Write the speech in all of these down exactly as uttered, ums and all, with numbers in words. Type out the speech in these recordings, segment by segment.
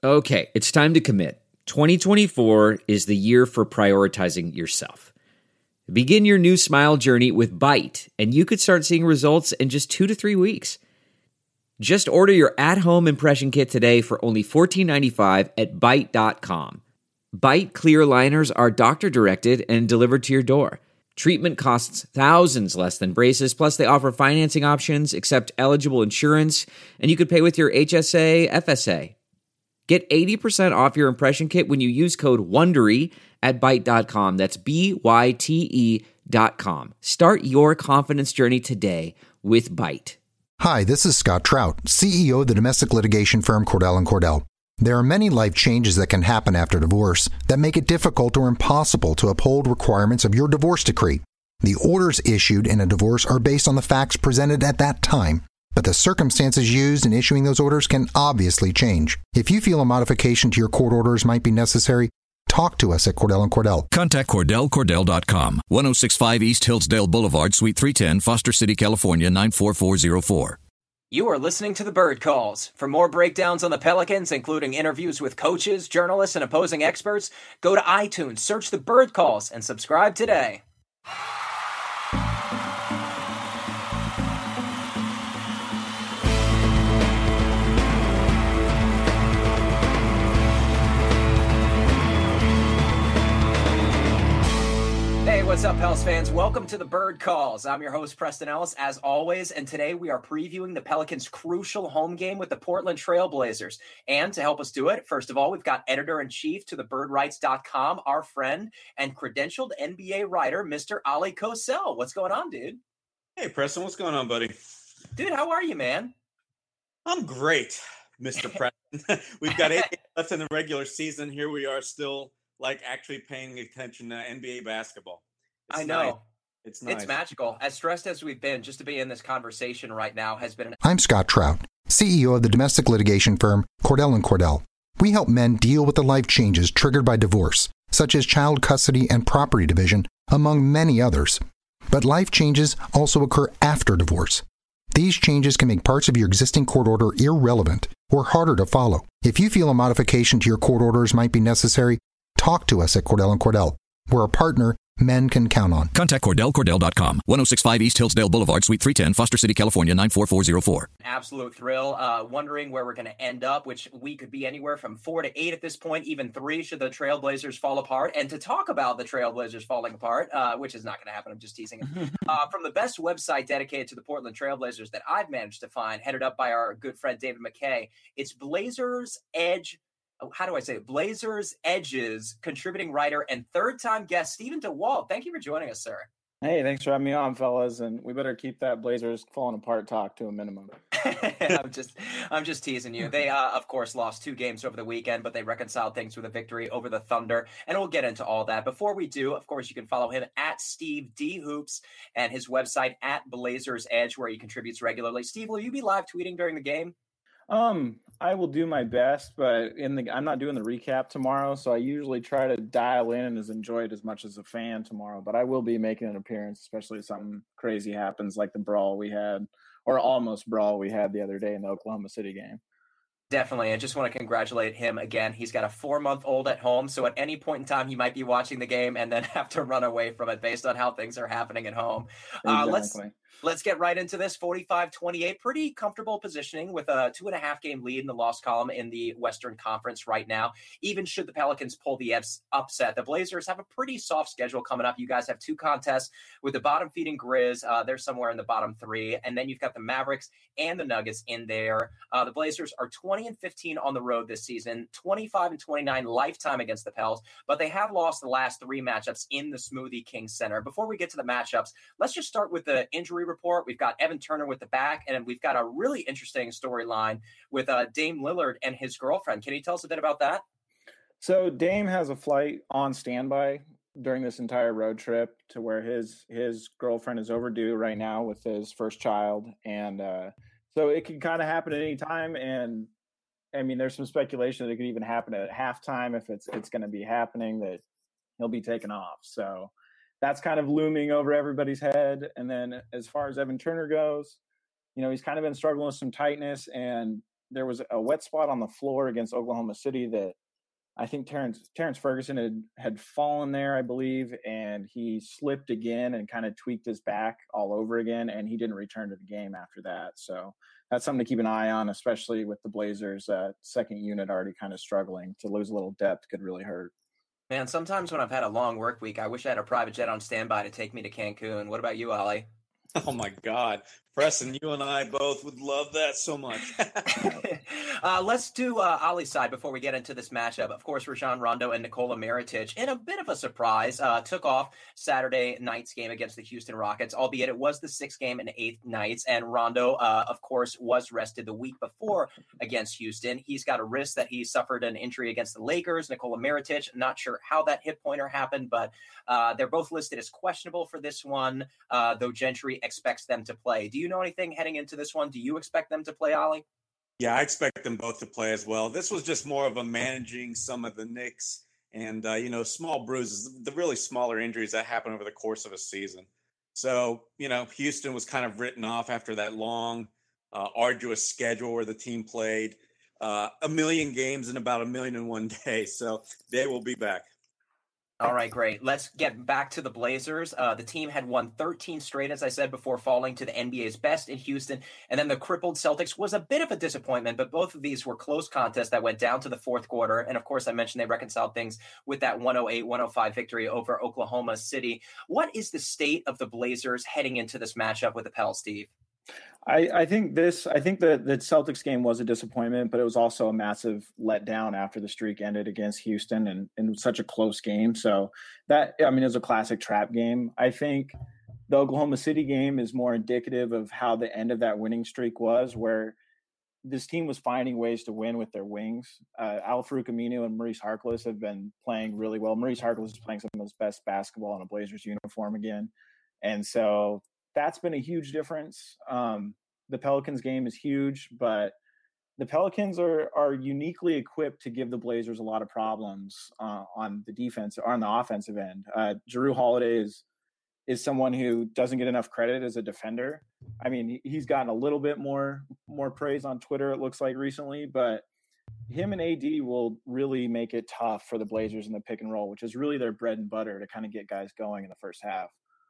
Okay, it's time to commit. twenty twenty-four is the year for prioritizing yourself. Begin your new smile journey with Byte, and you could start seeing results in just two to three weeks. Just order your at-home impression kit today for only fourteen ninety-five at byte dot com. Byte clear aligners are doctor-directed and delivered to your door. Treatment costs thousands less than braces, plus they offer financing options, accept eligible insurance, and you could pay with your H S A, F S A. Get eighty percent off your impression kit when you use code WONDERY at byte dot com. That's B Y T E dot com. Start your confidence journey today with Byte. Hi, this is Scott Trout, C E O of the domestic litigation firm Cordell and Cordell. There are many life changes that can happen after divorce that make it difficult or impossible to uphold requirements of your divorce decree. The orders issued in a divorce are based on the facts presented at that time, but the circumstances used in issuing those orders can obviously change. If you feel a modification to your court orders might be necessary, talk to us at Cordell and Cordell. Contact Cordell Cordell dot com, ten sixty-five East Hillsdale Boulevard, Suite three ten, Foster City, California, nine four four zero four. You are listening to The Bird Calls. For more breakdowns on the Pelicans, including interviews with coaches, journalists, and opposing experts, go to iTunes, search The Bird Calls, and subscribe today. What's up, Pels fans? Welcome to the Bird Calls. I'm your host, Preston Ellis, as always, and today we are previewing the Pelicans' crucial home game with the Portland Trail Blazers. And to help us do it, first of all, we've got editor-in-chief to the bird rights dot com, our friend and credentialed N B A writer, Mister Ali Kosel. What's going on, dude? Hey, Preston. What's going on, buddy? Dude, how are you, man? I'm great, Mister Preston. We've got eight games left in the regular season. Here we are still, like, actually paying attention to N B A basketball. It's I know. Nice. It's nice. It's magical. As stressed as we've been, just to be in this conversation right now has been an... I'm Scott Trout, C E O of the domestic litigation firm Cordell and Cordell. We help men deal with the life changes triggered by divorce, such as child custody and property division, among many others. But life changes also occur after divorce. These changes can make parts of your existing court order irrelevant or harder to follow. If you feel a modification to your court orders might be necessary, talk to us at Cordell and Cordell. We're a partner men can count on. Contact Cordell Cordell dot com, ten sixty-five East Hillsdale Boulevard, Suite three ten, Foster City, California, nine four four zero four. Absolute thrill. Uh, wondering where we're going to end up, which we could be anywhere from four to eight at this point, even three should the Trailblazers fall apart. And to talk about the Trailblazers falling apart, uh, which is not going to happen, I'm just teasing it, uh, from the best website dedicated to the Portland Trailblazers that I've managed to find, headed up by our good friend David McKay, it's Blazers Edge. How do I say it? Blazers Edges contributing writer and third-time guest Stephen DeWalt. Thank you for joining us, sir. Hey, thanks for having me on, fellas. And we better keep that Blazers falling apart talk to a minimum. I'm just, I'm just teasing you. They, uh, of course, lost two games over the weekend, but they reconciled things with a victory over the Thunder, and we'll get into all that. Before we do, of course, you can follow him at Steve D Hoops and his website at Blazers Edge, where he contributes regularly. Steve, will you be live tweeting during the game? Um, I will do my best, but in the I'm not doing the recap tomorrow, so I usually try to dial in and as enjoy it as much as a fan tomorrow. But I will be making an appearance, especially if something crazy happens like the brawl we had, or almost brawl we had the other day in the Oklahoma City game. Definitely. I just want to congratulate him again. He's got a four-month-old at home, so at any point in time, he might be watching the game and then have to run away from it based on how things are happening at home. Exactly. Uh, let's let's get right into this. forty-five twenty-eight, pretty comfortable positioning with a two-and-a-half-game lead in the loss column in the Western Conference right now. Even should the Pelicans pull the upset, the Blazers have a pretty soft schedule coming up. You guys have two contests with the bottom-feeding Grizz. Uh, they're somewhere in the bottom three, and then you've got the Mavericks and the Nuggets in there. Uh, the Blazers are twenty and fifteen on the road this season, twenty-five and twenty-nine lifetime against the Pels, but they have lost the last three matchups in the Smoothie King Center. Before we get to the matchups, let's just start with the injury report. We've got Evan Turner with the back, and we've got a really interesting storyline with uh, Dame Lillard and his girlfriend. Can you tell us a bit about that? So Dame has a flight on standby during this entire road trip to where his his girlfriend is overdue right now with his first child, and uh, so it can kind of happen at any time. And I mean, there's some speculation that it could even happen at halftime if it's it's going to be happening, that he'll be taken off. So that's kind of looming over everybody's head. And then as far as Evan Turner goes, you know, he's kind of been struggling with some tightness, and there was a wet spot on the floor against Oklahoma City that I think Terrence Terrence Ferguson had had fallen there, I believe, and he slipped again and kind of tweaked his back all over again, and he didn't return to the game after that. So that's something to keep an eye on, especially with the Blazers' uh, second unit already kind of struggling. To lose a little depth could really hurt. Man, sometimes when I've had a long work week, I wish I had a private jet on standby to take me to Cancun. What about you, Ollie? Oh my God, Preston, you and I both would love that so much. uh, let's do uh, Ollie's side before we get into this matchup. Of course, Rajon Rondo and Nikola Mirotic, in a bit of a surprise, uh, took off Saturday night's game against the Houston Rockets, albeit it was the sixth game in eight nights. And Rondo, uh, of course, was rested the week before against Houston. He's got a wrist that he suffered an injury against the Lakers. Nikola Mirotic, not sure how that hip pointer happened, but uh, they're both listed as questionable for this one, uh, though Gentry expects them to play. Do you know anything heading into this one? Do you expect them to play, Ollie? Yeah, I expect them both to play as well. This was just more of a managing some of the nicks and, uh, you know, small bruises, the really smaller injuries that happen over the course of a season. So, you know, Houston was kind of written off after that long, uh, arduous schedule where the team played uh, a million games in about a million and one days. So they will be back. All right, great. Let's get back to the Blazers. Uh, the team had won thirteen straight, as I said, before falling to the N B A's best in Houston. And then the crippled Celtics was a bit of a disappointment, but both of these were close contests that went down to the fourth quarter. And of course, I mentioned they reconciled things with that one oh eight one oh five victory over Oklahoma City. What is the state of the Blazers heading into this matchup with the Pels, Steve? I, I think this. I think the the Celtics game was a disappointment, but it was also a massive letdown after the streak ended against Houston and in such a close game. So that, I mean, it was a classic trap game. I think the Oklahoma City game is more indicative of how the end of that winning streak was, where this team was finding ways to win with their wings. Uh, Al-Farouq Aminu and Maurice Harkless have been playing really well. Maurice Harkless is playing some of his best basketball in a Blazers uniform again, and so that's been a huge difference. Um, the Pelicans game is huge, but the Pelicans are are uniquely equipped to give the Blazers a lot of problems uh, on the defense or on the offensive end. Uh, Jrue Holiday is is someone who doesn't get enough credit as a defender. I mean, he's gotten a little bit more more praise on Twitter, it looks like, recently, but him and A D will really make it tough for the Blazers in the pick and roll, which is really their bread and butter to kind of get guys going in the first half.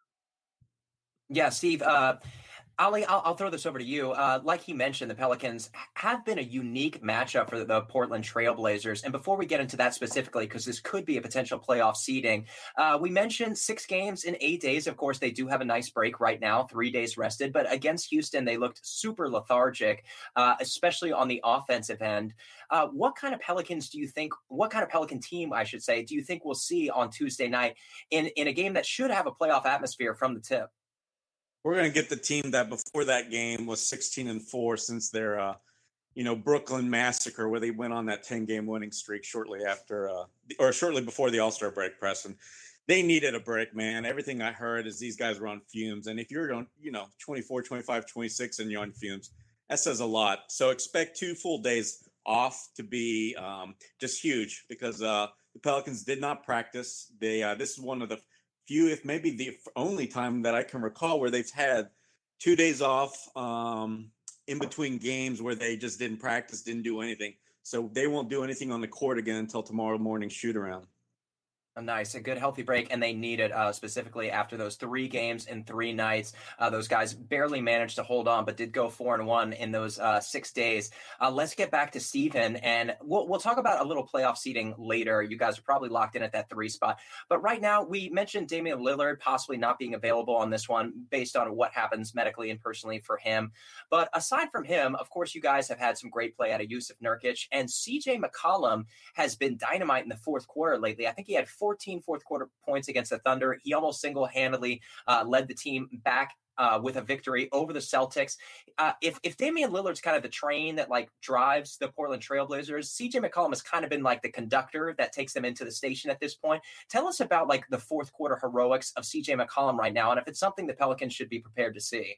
Yeah, Steve, uh, Ollie, I'll, I'll throw this over to you. Uh, like he mentioned, the Pelicans have been a unique matchup for the Portland Trail Blazers. And before we get into that specifically, because this could be a potential playoff seeding, uh, we mentioned six games in eight days. Of course, they do have a nice break right now, three days rested. But against Houston, they looked super lethargic, uh, especially on the offensive end. Uh, what kind of Pelicans do you think, what kind of Pelican team, I should say, do you think we'll see on Tuesday night in, in a game that should have a playoff atmosphere from the tip? We're going to get the team that before that game was sixteen and four since their, uh, you know, Brooklyn massacre where they went on that ten game winning streak shortly after, uh, or shortly before the All-Star break, Preston. They needed a break, man. Everything I heard is these guys were on fumes. And if you're on, you know, twenty-four, twenty-five, twenty-six and you're on fumes, that says a lot. So expect two full days off to be um, just huge because uh, the Pelicans did not practice. They uh, this is one of the few, if maybe the only time that I can recall where they've had two days off um, in between games where they just didn't practice, didn't do anything. So they won't do anything on the court again until tomorrow morning shoot around. Nice, a good healthy break, and they need it uh, specifically after those three games in three nights. Uh, those guys barely managed to hold on, but did go four and one in those uh, six days. Uh, let's get back to Stephen, and we'll we'll talk about a little playoff seeding later. You guys are probably locked in at that three spot, but right now we mentioned Damian Lillard possibly not being available on this one based on what happens medically and personally for him. But aside from him, of course, you guys have had some great play out of Yusuf Nurkic, and C J McCollum has been dynamite in the fourth quarter lately. I think he had fourteen fourth quarter points against the Thunder. He almost single-handedly uh, led the team back uh, with a victory over the Celtics. Uh, if if Damian Lillard's kind of the train that like drives the Portland Trail Blazers, C J McCollum has kind of been like the conductor that takes them into the station at this point. Tell us about like the fourth quarter heroics of C J McCollum right now, and if it's something the Pelicans should be prepared to see.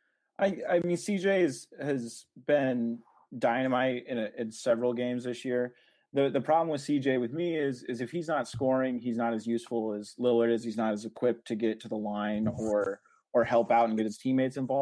I, I mean, C J is, has been dynamite in, a, in several games this year. The the problem with C J with me is is if he's not scoring, he's not as useful as Lillard is. He's not as equipped to get to the line or or help out and get his teammates involved.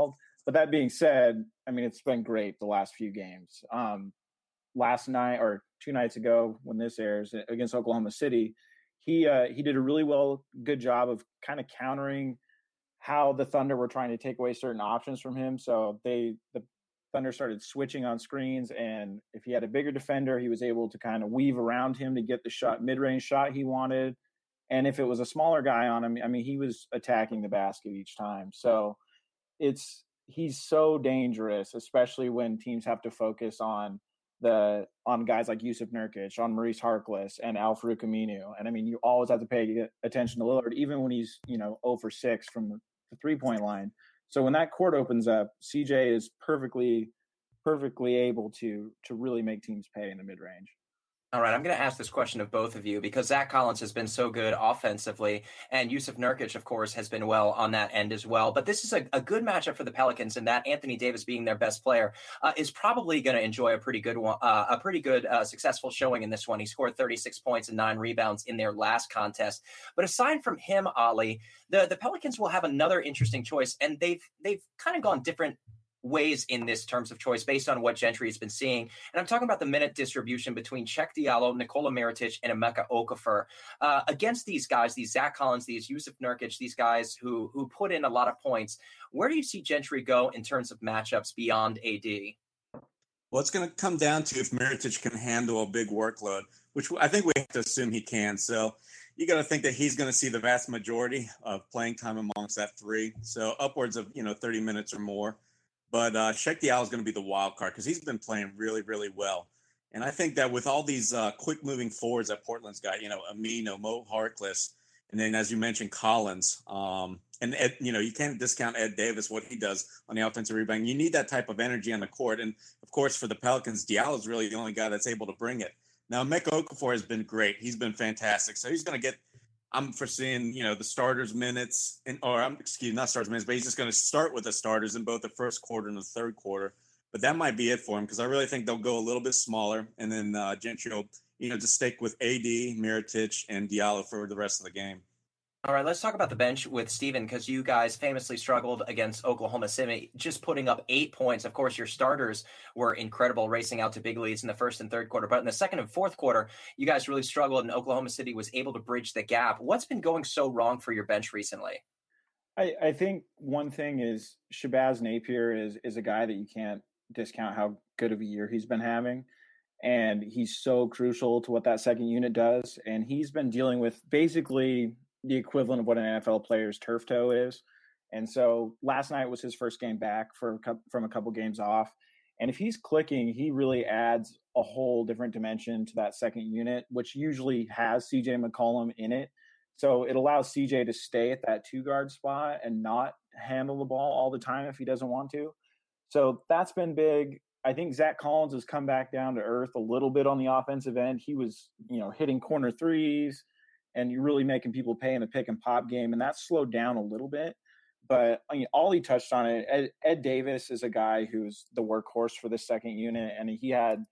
but that being said, I mean, it's been great the last few games. Um, last night or two nights ago when this airs against Oklahoma City, he uh, he did a really well, good job of kind of countering how the Thunder were trying to take away certain options from him. So they the Thunder started switching on screens, and if he had a bigger defender, he was able to kind of weave around him to get the shot, mid-range shot he wanted. And if it was a smaller guy on him, I mean, he was attacking the basket each time. So it's he's so dangerous, especially when teams have to focus on the on guys like Jusuf Nurkic, on Maurice Harkless, and Al-Farouq Aminu. And I mean, you always have to pay attention to Lillard, even when he's, you know, zero for six from the three-point line. So when that court opens up, C J is perfectly, perfectly able to to really make teams pay in the mid-range. All right, I'm going to ask this question of both of you because Zach Collins has been so good offensively, and Jusuf Nurkic, of course, has been well on that end as well. But this is a, a good matchup for the Pelicans, and that Anthony Davis being their best player uh, is probably going to enjoy a pretty good one, uh, a pretty good uh, successful showing in this one. He scored thirty-six points and nine rebounds in their last contest. But aside from him, Ollie, the the Pelicans will have another interesting choice, and they've they've kind of gone different ways in this terms of choice based on what Gentry has been seeing. And I'm talking about the minute distribution between Cheick Diallo, Nikola Mirotic, and Emeka Okafor. Uh, against these guys, these Zach Collins, these Jusuf Nurkic, these guys who who put in a lot of points, where do you see Gentry go in terms of matchups beyond A D? Well, it's going to come down to if Mirotic can handle a big workload, which I think we have to assume he can. So you got to think that he's going to see the vast majority of playing time amongst that three. So upwards of, you know, thirty minutes or more. But uh, Cheick Diallo is going to be the wild card because he's been playing really, really well. And I think that with all these uh, quick-moving forwards that Portland's got, you know, Amino, Mo Harkless, and then, as you mentioned, Collins, um, and, Ed, you know, you can't discount Ed Davis, what he does on the offensive rebound. You need that type of energy on the court. And, of course, for the Pelicans, Diallo is really the only guy that's able to bring it. Now, Emeka Okafor has been great. He's been fantastic. So he's going to get – I'm foreseeing, you know, the starters minutes, and or I'm excuse me, not starters minutes, but he's just going to start with the starters in both the first quarter and the third quarter. But that might be it for him because I really think they'll go a little bit smaller, and then uh, Gentry will, you know, just stick with A D, Mirotic, and Diallo for the rest of the game. All right, let's talk about the bench with Steven, because you guys famously struggled against Oklahoma City, just putting up eight points. Of course, your starters were incredible, racing out to big leads in the first and third quarter. But in the second and fourth quarter, you guys really struggled, and Oklahoma City was able to bridge the gap. What's been going so wrong for your bench recently? I, I think one thing is Shabazz Napier is is a guy that you can't discount how good of a year he's been having. And he's so crucial to what that second unit does. And he's been dealing with basically the equivalent of what an N F L player's turf toe is. And so last night was his first game back for from a couple games off. And if he's clicking, he really adds a whole different dimension to that second unit, which usually has C J McCollum in it. So it allows C J to stay at that two guard spot and not handle the ball all the time if he doesn't want to. So that's been big. I think Zach Collins has come back down to earth a little bit on the offensive end. He was, you know, hitting corner threes, and you're really making people pay in the pick and pop game, and that's slowed down a little bit. But I mean, Ollie touched on it. Ed, Ed Davis is a guy who's the workhorse for the second unit, and he had,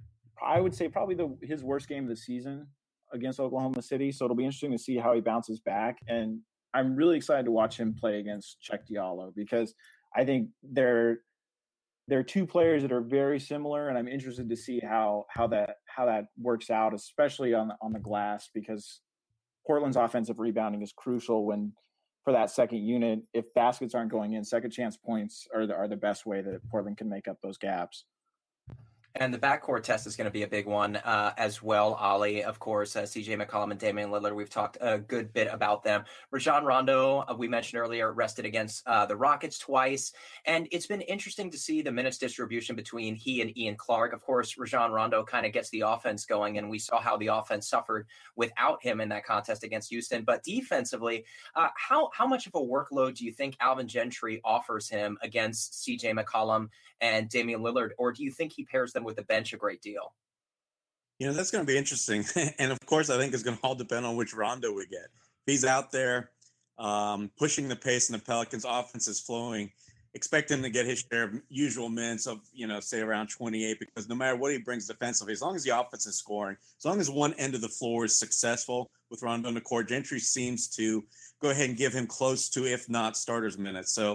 I would say, probably the his worst game of the season against Oklahoma City. So it'll be interesting to see how he bounces back. And I'm really excited to watch him play against Cheick Diallo because I think they're they're two players that are very similar, and I'm interested to see how how that how that works out, especially on the, on the glass, because Portland's offensive rebounding is crucial when for that second unit. If baskets aren't going in, second chance points are the, are the best way that Portland can make up those gaps. And the backcourt test is going to be a big one uh, as well, Ollie. Of course, uh, C J McCollum and Damian Lillard, we've talked a good bit about them. Rajon Rondo, uh, we mentioned earlier, rested against uh, the Rockets twice. And it's been interesting to see the minutes distribution between he and Ian Clark. Of course, Rajon Rondo kind of gets the offense going, and we saw how the offense suffered without him in that contest against Houston. But defensively, uh, how, how much of a workload do you think Alvin Gentry offers him against C J McCollum and Damian Lillard? Or do you think he pairs them with the bench a great deal? You know, that's going to be interesting. And of course, I think it's going to all depend on which Rondo we get. If he's out there um, pushing the pace and the Pelicans offense is flowing, expect him to get his share of usual minutes of, you know, say around twenty-eight, because no matter what he brings defensively, as long as the offense is scoring, as long as one end of the floor is successful with Rondo in the court, Gentry seems to go ahead and give him close to, if not starters minutes. So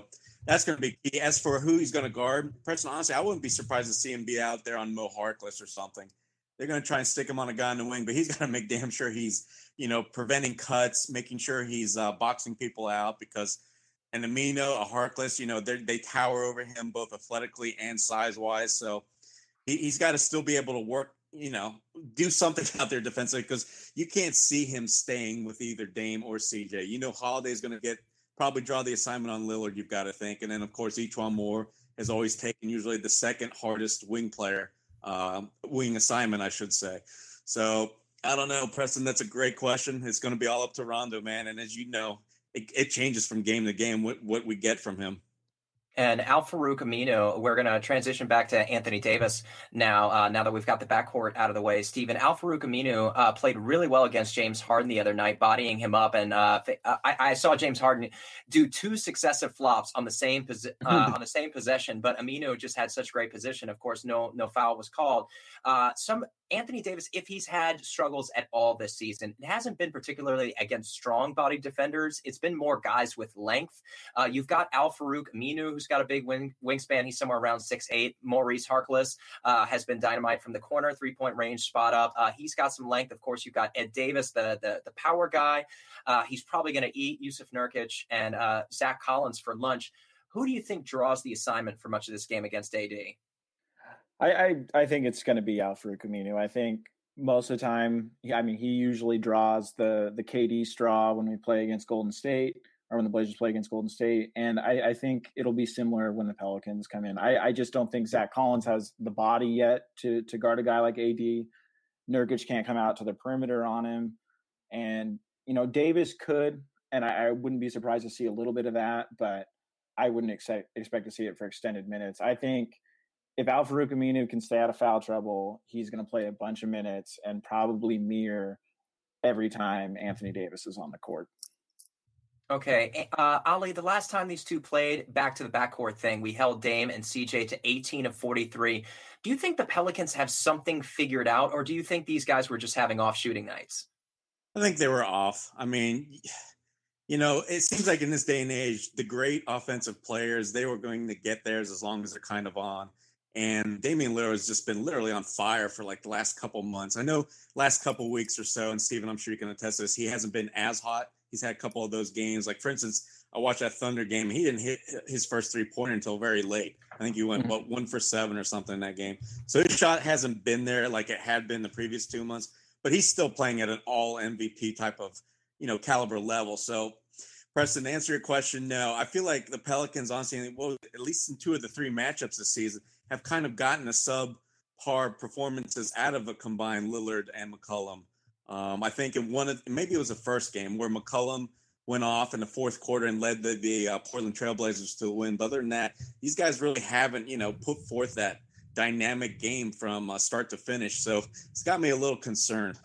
that's going to be key. As for who he's going to guard, Preston, honestly, I wouldn't be surprised to see him be out there on Mo Harkless or something. They're going to try and stick him on a guy in the wing, but he's got to make damn sure he's, you know, preventing cuts, making sure he's uh, boxing people out, because an Aminu, a Harkless, you know, they tower over him both athletically and size-wise. So he, he's got to still be able to work, you know, do something out there defensively, because you can't see him staying with either Dame or C J. You know, Holiday's going to get probably draw the assignment on Lillard, you've got to think. And then, of course, E'Twaun Moore has always taken usually the second hardest wing player, uh, wing assignment, I should say. So I don't know, Preston, that's a great question. It's going to be all up to Rondo, man. And as you know, it, it changes from game to game what, what we get from him. And Al-Farouq Aminu, we're going to transition back to Anthony Davis now, uh, now that we've got the backcourt out of the way. Stephen, Al-Farouq Aminu uh, played really well against James Harden the other night, bodying him up. And uh, I, I saw James Harden do two successive flops on the same posi- uh, on the same possession, but Aminu just had such great position. Of course, no no foul was called. Uh, some Anthony Davis, if he's had struggles at all this season, it hasn't been particularly against strong-bodied defenders. It's been more guys with length. Uh, you've got Al-Farouq Aminu, who's got a big wing, wingspan. He's somewhere around six eight. Maurice Harkless uh, has been dynamite from the corner, three-point range, spot up. Uh, he's got some length. Of course, you've got Ed Davis, the the, the power guy. Uh, he's probably going to eat Yusuf Nurkic and uh, Zach Collins for lunch. Who do you think draws the assignment for much of this game against A D? I, I, I think it's going to be Al-Farouq Aminu. I think most of the time, I mean, he usually draws the the K D straw when we play against Golden State, or when the Blazers play against Golden State. And I, I think it'll be similar when the Pelicans come in. I, I just don't think Zach Collins has the body yet to to guard a guy like A D. Nurkic can't come out to the perimeter on him. And, you know, Davis could, and I, I wouldn't be surprised to see a little bit of that, but I wouldn't expect, expect to see it for extended minutes. I think if Al-Farouq Aminu can stay out of foul trouble, he's going to play a bunch of minutes and probably mirror every time Anthony Davis is on the court. Okay. Uh, Ali, the last time these two played, back to the backcourt thing, we held Dame and C J to eighteen of forty-three. Do you think the Pelicans have something figured out, or do you think these guys were just having off shooting nights? I think they were off. I mean, you know, it seems like in this day and age, the great offensive players, they were going to get theirs as long as they're kind of on. And Damian Lillard has just been literally on fire for like the last couple months. I know last couple weeks or so, and Steven, I'm sure you can attest to this, he hasn't been as hot. He's had a couple of those games. Like, for instance, I watched that Thunder game. He didn't hit his first three-pointer until very late. I think he went, mm-hmm. what, one for seven or something in that game. So his shot hasn't been there like it had been the previous two months. But he's still playing at an all-M V P type of, you know, caliber level. So, Preston, to answer your question, no. I feel like the Pelicans, honestly, well, at least in two of the three matchups this season, have kind of gotten a subpar performances out of a combined Lillard and McCollum. Um, I think in one of, maybe it was the first game where McCollum went off in the fourth quarter and led the, the uh, Portland Trailblazers to the win. But other than that, these guys really haven't, you know, put forth that dynamic game from uh, start to finish. So it's got me a little concerned.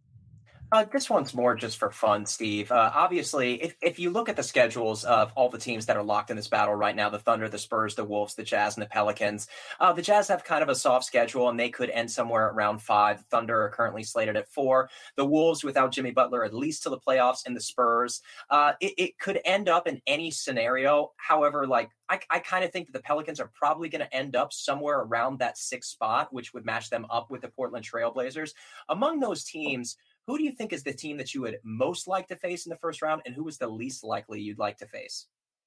Uh, this one's more just for fun, Steve. Uh, obviously, if, if you look at the schedules of all the teams that are locked in this battle right now, the Thunder, the Spurs, the Wolves, the Jazz, and the Pelicans, uh, the Jazz have kind of a soft schedule, and they could end somewhere around five. The Thunder are currently slated at four. The Wolves, without Jimmy Butler, at least to the playoffs, and the Spurs. Uh, it, it could end up in any scenario. However, like, I, I kind of think that the Pelicans are probably going to end up somewhere around that sixth spot, which would match them up with the Portland Trailblazers. Among those teams, who do you think is the team that you would most like to face in the first round, and who is the least likely you'd like to face?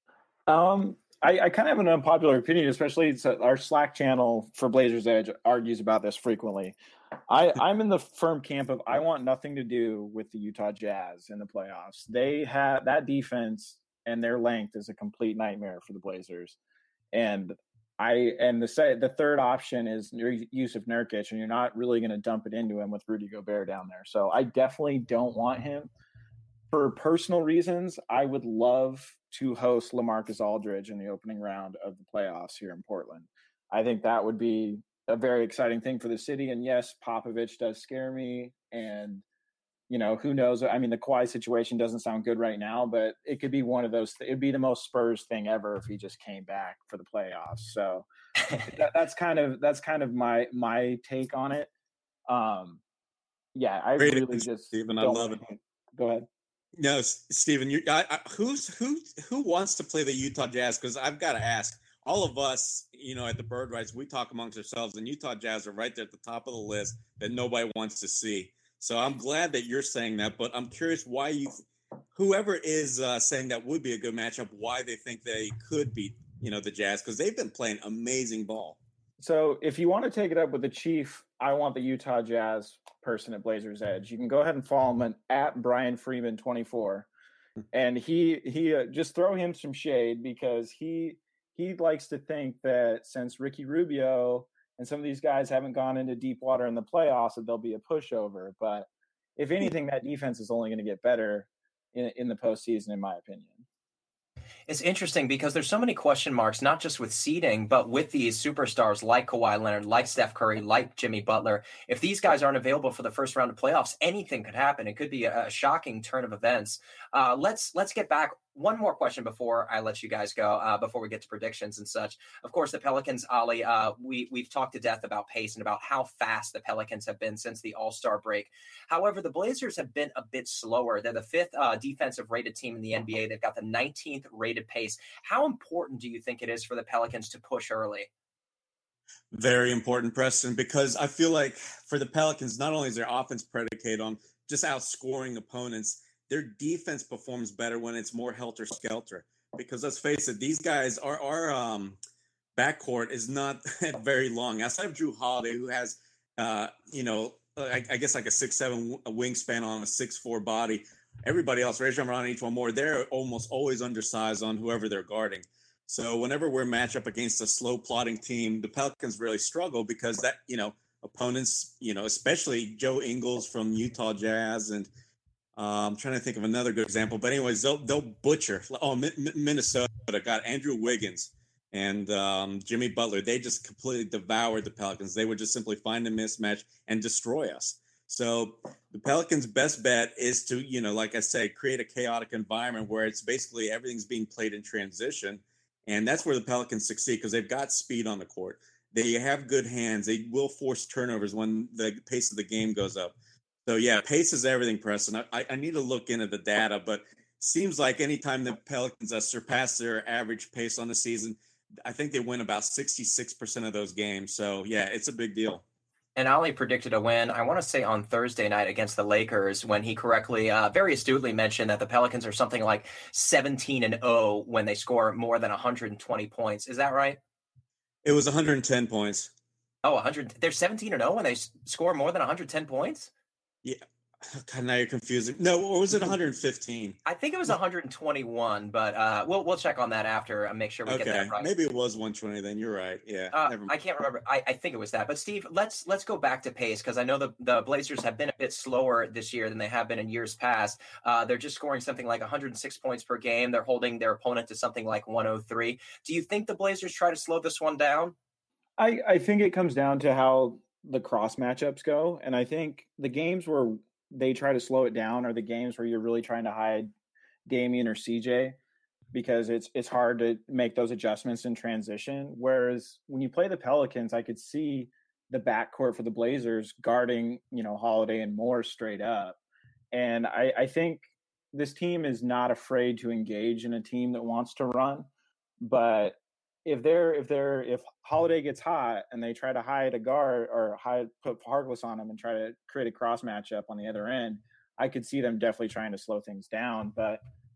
Um, I, I kind of have an unpopular opinion, especially it's our Slack channel for Blazers Edge argues about this frequently. I, I'm in the firm camp of I want nothing to do with the Utah Jazz in the playoffs. They have that defense, and their length is a complete nightmare for the Blazers. And I and the say, the third option is Yusuf Nurkic, and you're not really going to dump it into him with Rudy Gobert down there. So I definitely don't want him. For personal reasons, I would love to host LaMarcus Aldridge in the opening round of the playoffs here in Portland. I think that would be a very exciting thing for the city. And yes, Popovich does scare me, and you know, who knows? I mean, the Kawhi situation doesn't sound good right now, but it could be one of those. Th- it'd be the most Spurs thing ever if he just came back for the playoffs. So that, that's kind of that's kind of my my take on it. Um, yeah, I Great really just Stephen, I love it. Go ahead. No, S- Steven, you, I, I, who's who who wants to play the Utah Jazz? Because I've got to ask all of us, you know, at the Bird Rights, we talk amongst ourselves, and Utah Jazz are right there at the top of the list that nobody wants to see. So I'm glad that you're saying that, but I'm curious why you, whoever is uh, saying that would be a good matchup, why they think they could beat, you know, the Jazz, because they've been playing amazing ball. So if you want to take it up with the Chief, I want the Utah Jazz person at Blazers Edge. You can go ahead and follow him at Brian Freeman twenty-four, and he he uh, just throw him some shade because he he likes to think that since Ricky Rubio and some of these guys haven't gone into deep water in the playoffs, that there'll be a pushover. But if anything, that defense is only going to get better in, in the postseason, in my opinion. It's interesting because there's so many question marks, not just with seeding, but with these superstars like Kawhi Leonard, like Steph Curry, like Jimmy Butler. If these guys aren't available for the first round of playoffs, anything could happen. It could be a, a shocking turn of events. Uh, let's let's get back. One more question before I let you guys go, uh, before we get to predictions and such. Of course, the Pelicans, Ali, uh, we, we've talked to death about pace and about how fast the Pelicans have been since the All-Star break. However, the Blazers have been a bit slower. They're the fifth uh, defensive rated team in the N B A. They've got the nineteenth rated pace. How important do you think it is for the Pelicans to push early? Very important, Preston, because I feel like for the Pelicans, not only is their offense predicated on just outscoring opponents, their defense performs better when it's more helter-skelter. Because let's face it, these guys, our, our um, backcourt is not very long. Outside of Drew Holiday, who has, uh, you know, I, I guess like a six seven wingspan on a six four body, everybody else, Rajon Rondo, each one more, they're almost always undersized on whoever they're guarding. So whenever we're matched up against a slow plotting team, the Pelicans really struggle because that, you know, opponents, you know, especially Joe Ingles from Utah Jazz and uh, I'm trying to think of another good example, but anyways, they'll, they'll butcher. Oh, M- Minnesota got Andrew Wiggins and um, Jimmy Butler. They just completely devoured the Pelicans. They would just simply find a mismatch and destroy us. So the Pelicans' best bet is to, you know, like I say, create a chaotic environment where it's basically everything's being played in transition. And that's where the Pelicans succeed because they've got speed on the court. They have good hands. They will force turnovers when the pace of the game goes up. So, yeah, pace is everything, Preston. I, I need to look into the data, but seems like anytime the Pelicans uh, surpass their average pace on the season, I think they win about sixty-six percent of those games. So, yeah, it's a big deal. And Ali predicted a win, I want to say on Thursday night against the Lakers when he correctly, uh, very astutely mentioned that the Pelicans are something like seventeen and oh when they score more than one hundred twenty points. Is that right? It was one hundred ten points. Oh, one hundred. They're seventeen and oh when they s- score more than one hundred ten points? Yeah. God, now you're confusing. No, or was it one hundred fifteen? I think it was one hundred twenty-one, but uh, we'll we'll check on that after and make sure we okay. get that right. Maybe it was one twenty then. You're right. Yeah. Uh, never I can't remember. I, I think it was that. But Steve, let's let's go back to pace because I know the, the Blazers have been a bit slower this year than they have been in years past. Uh, they're just scoring something like one hundred six points per game. They're holding their opponent to something like one oh three. Do you think the Blazers try to slow this one down? I, I think it comes down to how the cross matchups go. And I think the games where they try to slow it down are the games where you're really trying to hide Damian or C J because it's it's hard to make those adjustments in transition. Whereas when you play the Pelicans, I could see the backcourt for the Blazers guarding, you know, Holiday and Moore straight up. And I, I think this team is not afraid to engage in a team that wants to run. But if they're if they're if Holiday gets hot and they try to hide a guard or hide put Harkless on him and try to create a cross matchup on the other end, I could see them definitely trying to slow things down. But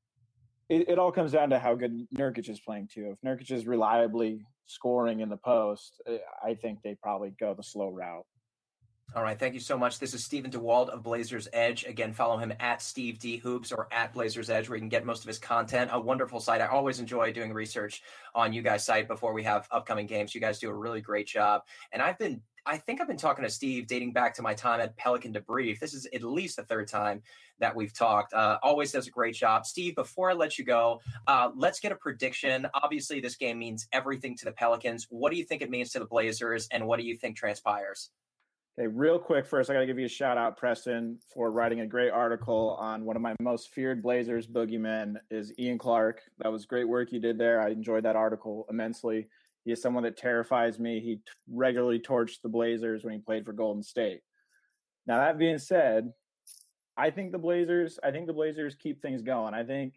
it, it all comes down to how good Nurkic is playing too. If Nurkic is reliably scoring in the post, I think they probably go the slow route. All right. Thank you so much. This is Stephen DeWald of Blazers Edge. Again, follow him at Steve D Hoops or at Blazers Edge, where you can get most of his content. A wonderful site. I always enjoy doing research on you guys' site before we have upcoming games. You guys do a really great job. And I've been, I think I've been talking to Steve dating back to my time at Pelican Debrief. This is at least the third time that we've talked. Uh, always does a great job. Steve, before I let you go, uh, let's get a prediction. Obviously, this game means everything to the Pelicans. What do you think it means to the Blazers, and what do you think transpires? Okay, real quick first, I got to give you a shout out, Preston, for writing a great article on one of my most feared Blazers boogeymen is Ian Clark. That was great work you did there. I enjoyed that article immensely. He is someone that terrifies me. He t- regularly torched the Blazers when he played for Golden State. Now, that being said, I think the Blazers, I think the Blazers keep things going. I think,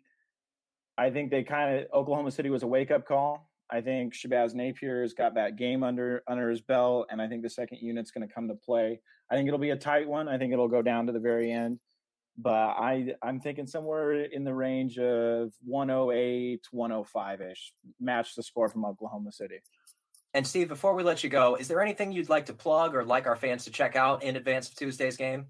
I think they kind of, Oklahoma City was a wake up call. I think Shabazz Napier's got that game under under his belt, and I think the second unit's going to come to play. I think it'll be a tight one. I think it'll go down to the very end, but I I'm thinking somewhere in the range of one oh eight, one oh five ish. Match the score from Oklahoma City. And Steve, before we let you go, is there anything you'd like to plug or like our fans to check out in advance of Tuesday's game?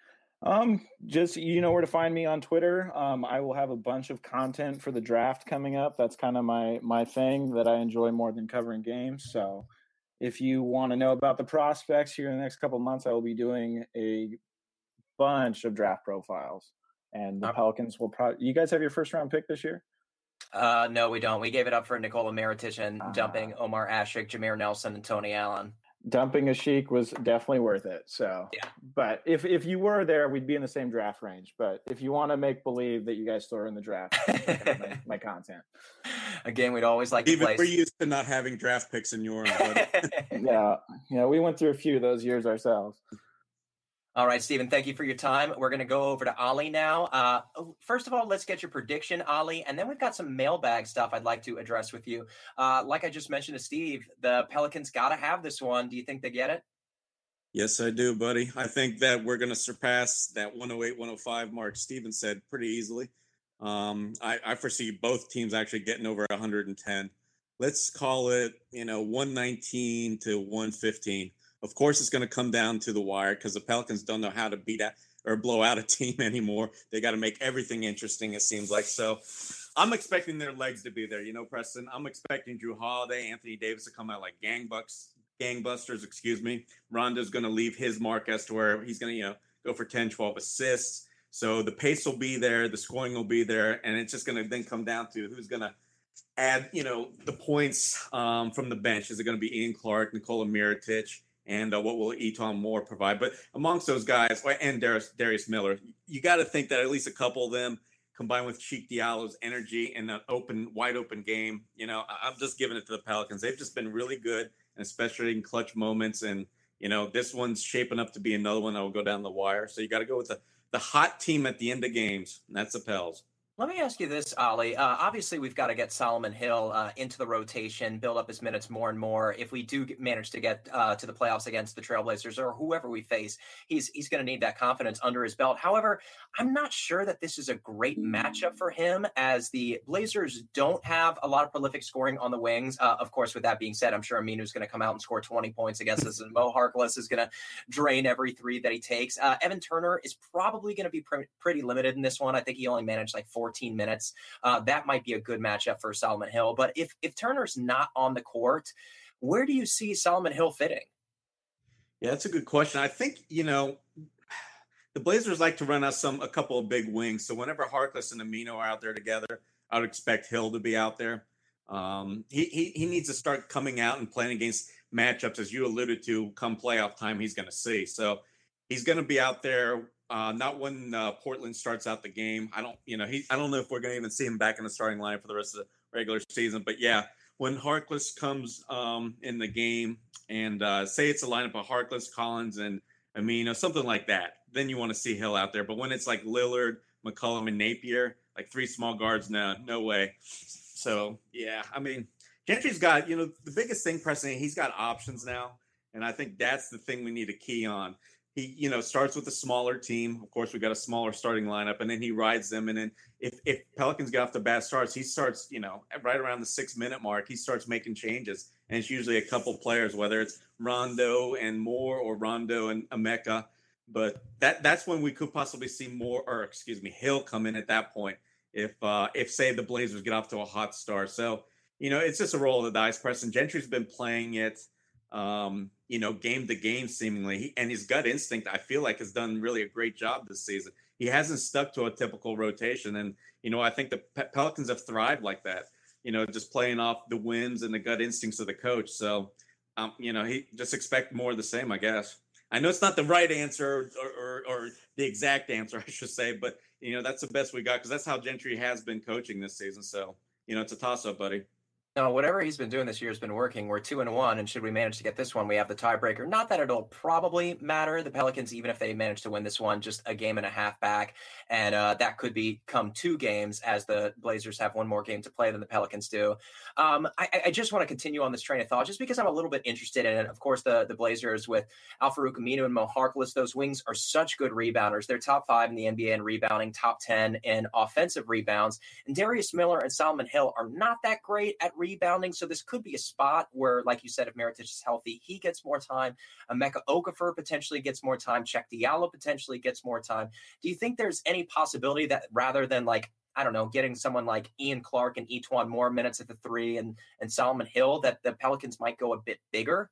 Um, just, you know where to find me on Twitter. Um, I will have a bunch of content for the draft coming up. That's kind of my, my thing that I enjoy more than covering games. So if you want to know about the prospects here in the next couple of months, I will be doing a bunch of draft profiles, and the Pelicans will probably, you guys have your first round pick this year? Uh, no, we don't. We gave it up for Nikola Mirotic and uh, dumping Omar Ashik, Jameer Nelson, and Tony Allen. Dumping Ashik was definitely worth it. So, yeah. But if, if you were there, we'd be in the same draft range. But if you want to make believe that you guys still are in the draft, my, my content. Again, we'd always like Even to play. we're used to not having draft picks in your own. yeah. Yeah. We went through a few of those years ourselves. All right, Stephen, thank you for your time. We're going to go over to Ali now. Uh, first of all, let's get your prediction, Ali, and then we've got some mailbag stuff I'd like to address with you. Uh, like I just mentioned to Steve, the Pelicans got to have this one. Do you think they get it? Yes, I do, buddy. I think that we're going to surpass that one oh eight, one oh five mark Steven said pretty easily. Um, I, I foresee both teams actually getting over one hundred ten. Let's call it, you know, one nineteen to one fifteen. Of course, it's going to come down to the wire because the Pelicans don't know how to beat out or blow out a team anymore. They got to make everything interesting, it seems like. So I'm expecting their legs to be there. You know, Preston, I'm expecting Drew Holiday, Anthony Davis to come out like gangbucks, gangbusters, excuse me. Rondo's going to leave his mark as to where he's going to, you know, go for ten, twelve assists. So the pace will be there. The scoring will be there. And it's just going to then come down to who's going to add, you know, the points um, from the bench. Is it going to be Ian Clark, Nikola Mirotic? And uh, what will Eton Moore provide? But amongst those guys, and Darius, Darius Miller, you got to think that at least a couple of them, combined with Cheik Diallo's energy and an open, wide open game, you know, I'm just giving it to the Pelicans. They've just been really good, and especially in clutch moments. And, you know, this one's shaping up to be another one that will go down the wire. So you got to go with the, the hot team at the end of games, and that's the Pels. Let me ask you this, Ali. Uh, obviously, we've got to get Solomon Hill uh, into the rotation, build up his minutes more and more. If we do get, manage to get uh, to the playoffs against the Trailblazers or whoever we face, he's he's going to need that confidence under his belt. However, I'm not sure that this is a great matchup for him, as the Blazers don't have a lot of prolific scoring on the wings. Uh, of course, with that being said, I'm sure Aminu's going to come out and score twenty points against us, and Mo Harkless is going to drain every three that he takes. Uh, Evan Turner is probably going to be pre- pretty limited in this one. I think he only managed like fourteen minutes. Uh, that might be a good matchup for Solomon Hill. But if if Turner's not on the court, where do you see Solomon Hill fitting? Yeah, that's a good question. I think, you know, the Blazers like to run out some a couple of big wings. So whenever Harkless and Aminu are out there together, I would expect Hill to be out there. Um, he, he he needs to start coming out and playing against matchups, as you alluded to, come playoff time, he's going to see. So he's going to be out there. Uh, not when uh, Portland starts out the game. I don't, you know, he. I don't know if we're going to even see him back in the starting line for the rest of the regular season. But yeah, when Harkless comes um, in the game, and uh, say it's a lineup of Harkless, Collins, and Aminu, something like that, then you want to see Hill out there. But when it's like Lillard, McCollum, and Napier, like three small guards, no, no way. So yeah, I mean, Gentry's got, you know, the biggest thing, Preston, he's got options now, and I think that's the thing we need to key on. He, you know, starts with a smaller team. Of course, we got a smaller starting lineup, and then he rides them. And then if, if Pelicans get off the bad starts, he starts, you know, right around the six minute mark, he starts making changes. And it's usually a couple players, whether it's Rondo and Moore or Rondo and Emeka. But that that's when we could possibly see Moore, or excuse me, Hill come in at that point. If, uh, if say the Blazers get off to a hot start. So, you know, it's just a roll of the dice. Preston Gentry's been playing it. Um, you know, game to game seemingly, he, and his gut instinct, I feel like, has done really a great job this season. He hasn't stuck to a typical rotation, and you know, I think the Pe- Pelicans have thrived like that. You know, just playing off the whims and the gut instincts of the coach. So, um, you know, he just expect more of the same, I guess. I know it's not the right answer or, or, or the exact answer, I should say, but you know, that's the best we got because that's how Gentry has been coaching this season. So, you know, it's a toss-up, buddy. No, whatever he's been doing this year has been working. We're two and one, and should we manage to get this one, we have the tiebreaker. Not that it'll probably matter. The Pelicans, even if they manage to win this one, just a game and a half back, and uh, that could become two games as the Blazers have one more game to play than the Pelicans do. Um, I, I just want to continue on this train of thought, just because I'm a little bit interested in it. Of course, the the Blazers with Al-Farouq Aminu and Mo Harkless, those wings are such good rebounders. They're top five in the N B A in rebounding, top ten in offensive rebounds, and Darius Miller and Solomon Hill are not that great at rebounding. Rebounding, so this could be a spot where, like you said, if Mirotic is healthy, he gets more time. Emeka Okafor potentially gets more time. Cheick Diallo potentially gets more time. Do you think there's any possibility that rather than like, I don't know, getting someone like Ian Clark and E'Twaun Moore minutes at the three and, and Solomon Hill, that the Pelicans might go a bit bigger?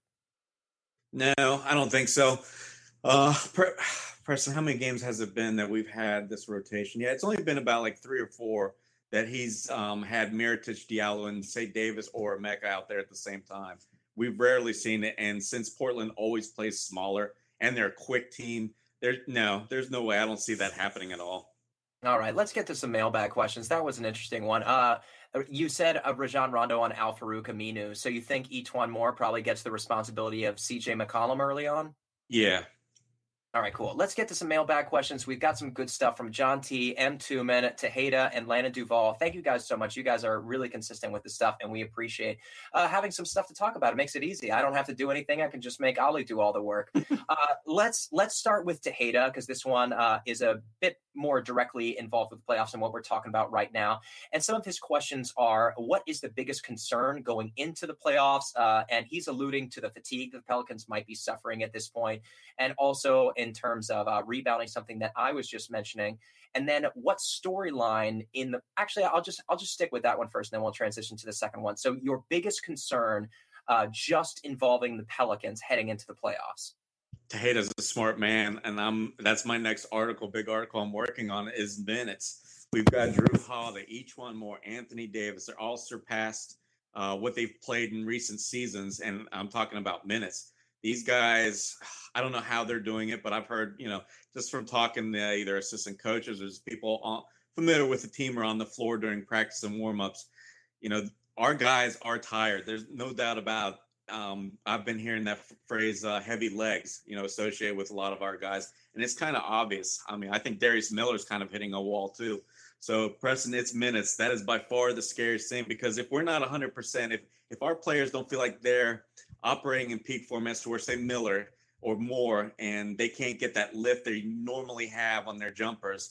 No, I don't think so. Uh, Preston, how many games has it been that we've had this rotation? Yeah, it's only been about like three or four that he's um, had Mirotic, Diallo, and say Davis or Emeka out there at the same time. We've rarely seen it, and since Portland always plays smaller and they're a quick team, there no, there's no way. I don't see that happening at all. All right, let's get to some mailbag questions. That was an interesting one. Uh, you said uh, Rajon Rondo on Al-Farouq Aminu, so you think E'Twaun Moore probably gets the responsibility of C J McCollum early on? Yeah. All right, cool. Let's get to some mailbag questions. We've got some good stuff from John T, M. Tuman, Tejeda, and Lana Duval. Thank you guys so much. You guys are really consistent with this stuff, and we appreciate uh, having some stuff to talk about. It makes it easy. I don't have to do anything. I can just make Ollie do all the work. uh, let's let's start with Tejeda, because this one uh, is a bit more directly involved with the playoffs and what we're talking about right now. And some of his questions are, what is the biggest concern going into the playoffs? Uh, and he's alluding to the fatigue that the Pelicans might be suffering at this point. And also in terms of uh, rebounding, something that I was just mentioning. And then what storyline in the, actually, I'll just, I'll just stick with that one first, and then we'll transition to the second one. So your biggest concern uh, just involving the Pelicans heading into the playoffs. Tejeda's a smart man, and I'm that's my next article, big article I'm working on is minutes. We've got Drew Holiday, E'Twaun Moore, Anthony Davis. They're all surpassed uh, what they've played in recent seasons, and I'm talking about minutes. These guys, I don't know how they're doing it, but I've heard, you know, just from talking to either assistant coaches or just people on, familiar with the team or on the floor during practice and warmups, you know, our guys are tired. There's no doubt about it. Um, I've been hearing that phrase, uh, heavy legs, you know, associated with a lot of our guys. And it's kind of obvious. I mean, I think Darius Miller's kind of hitting a wall too. So Preston, it's minutes. That is by far the scariest thing, because if we're not one hundred percent, if, if our players don't feel like they're operating in peak form as to where, say, Miller or more, and they can't get that lift they normally have on their jumpers,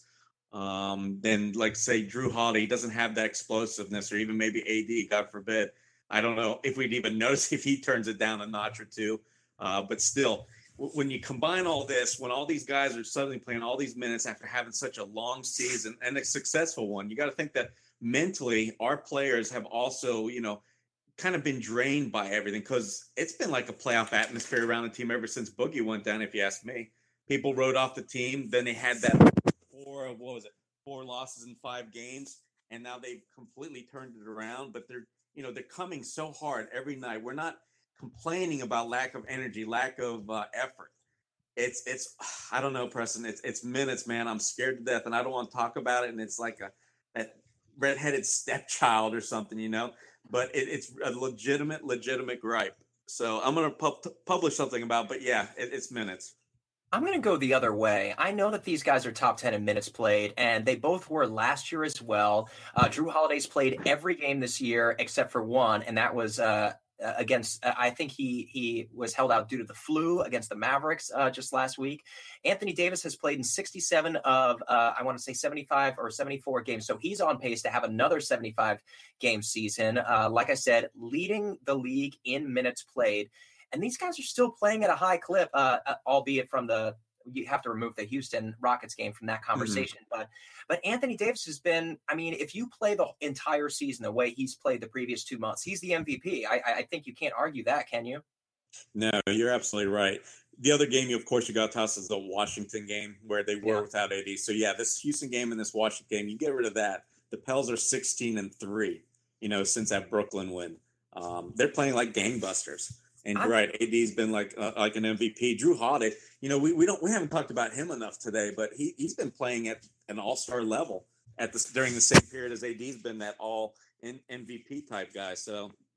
um, then like, say, Drew Holiday doesn't have that explosiveness, or even maybe A D, God forbid. I don't know if we'd even notice if he turns it down a notch or two. Uh, but still, w- when you combine all this, when all these guys are suddenly playing all these minutes after having such a long season and a successful one, you got to think that mentally our players have also, you know, kind of been drained by everything, because it's been like a playoff atmosphere around the team ever since Boogie went down, if you ask me. People wrote off the team. Then they had that four, what was it, four losses in five games. And now they've completely turned it around, but they're, you know, they're coming so hard every night. We're not complaining about lack of energy, lack of uh, effort. It's, it's, I don't know, Preston. It's, it's minutes, man. I'm scared to death, and I don't want to talk about it. And it's like a that redheaded stepchild or something, you know. But it, it's a legitimate, legitimate gripe. So I'm going to pu- publish something about. But yeah, it, it's minutes. I'm going to go the other way. I know that these guys are top ten in minutes played, and they both were last year as well. Uh, Drew Holiday's played every game this year except for one, and that was uh, against, uh, I think he he was held out due to the flu against the Mavericks uh, just last week. Anthony Davis has played in sixty-seven of, uh, I want to say seventy-five or seventy-four games, so he's on pace to have another seventy-five game season. Uh, like I said, leading the league in minutes played. And these guys are still playing at a high clip, uh, albeit from the, you have to remove the Houston Rockets game from that conversation. Mm-hmm. But but Anthony Davis has been, I mean, if you play the entire season the way he's played the previous two months, he's the M V P. I, I think you can't argue that, can you? No, you're absolutely right. The other game, you of course, you got to toss is the Washington game where they were yeah. without A D. So, yeah, this Houston game and this Washington game, you get rid of that. The Pels are sixteen and three, you know, since that Brooklyn win. Um, they're playing like gangbusters. And you're right, A D's been like uh, like an M V P. Drew Holiday, you know, we, we don't we haven't talked about him enough today, but he he's been playing at an all-star level at this during the same period as A D's been that all M V P type guy. So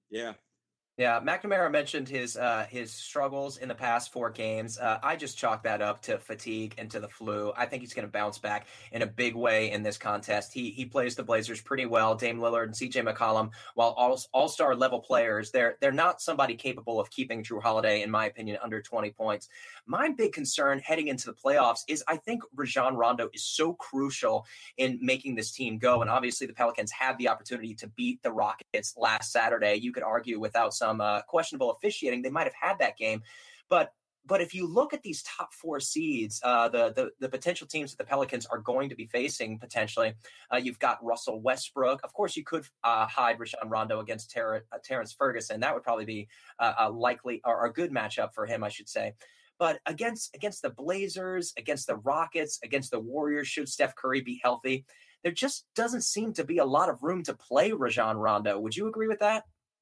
Yeah. Yeah, McNamara mentioned his uh, his struggles in the past four games. Uh, I just chalk that up to fatigue and to the flu. I think he's going to bounce back in a big way in this contest. He he plays the Blazers pretty well. Dame Lillard and C J McCollum, while all all star level players, they're they're not somebody capable of keeping Jrue Holiday, in my opinion, under twenty points. My big concern heading into the playoffs is I think Rajon Rondo is so crucial in making this team go. And obviously, the Pelicans had the opportunity to beat the Rockets last Saturday. You could argue without some Um, uh, questionable officiating, they might have had that game. But but if you look at these top four seeds, uh, the, the the potential teams that the Pelicans are going to be facing potentially, uh, you've got Russell Westbrook. Of course, you could uh, hide Rajon Rondo against Ter- uh, Terrence Ferguson. That would probably be uh, a likely or a good matchup for him, I should say. But against against the Blazers, against the Rockets, against the Warriors, should Steph Curry be healthy, there just doesn't seem to be a lot of room to play Rajon Rondo. Would you agree with that?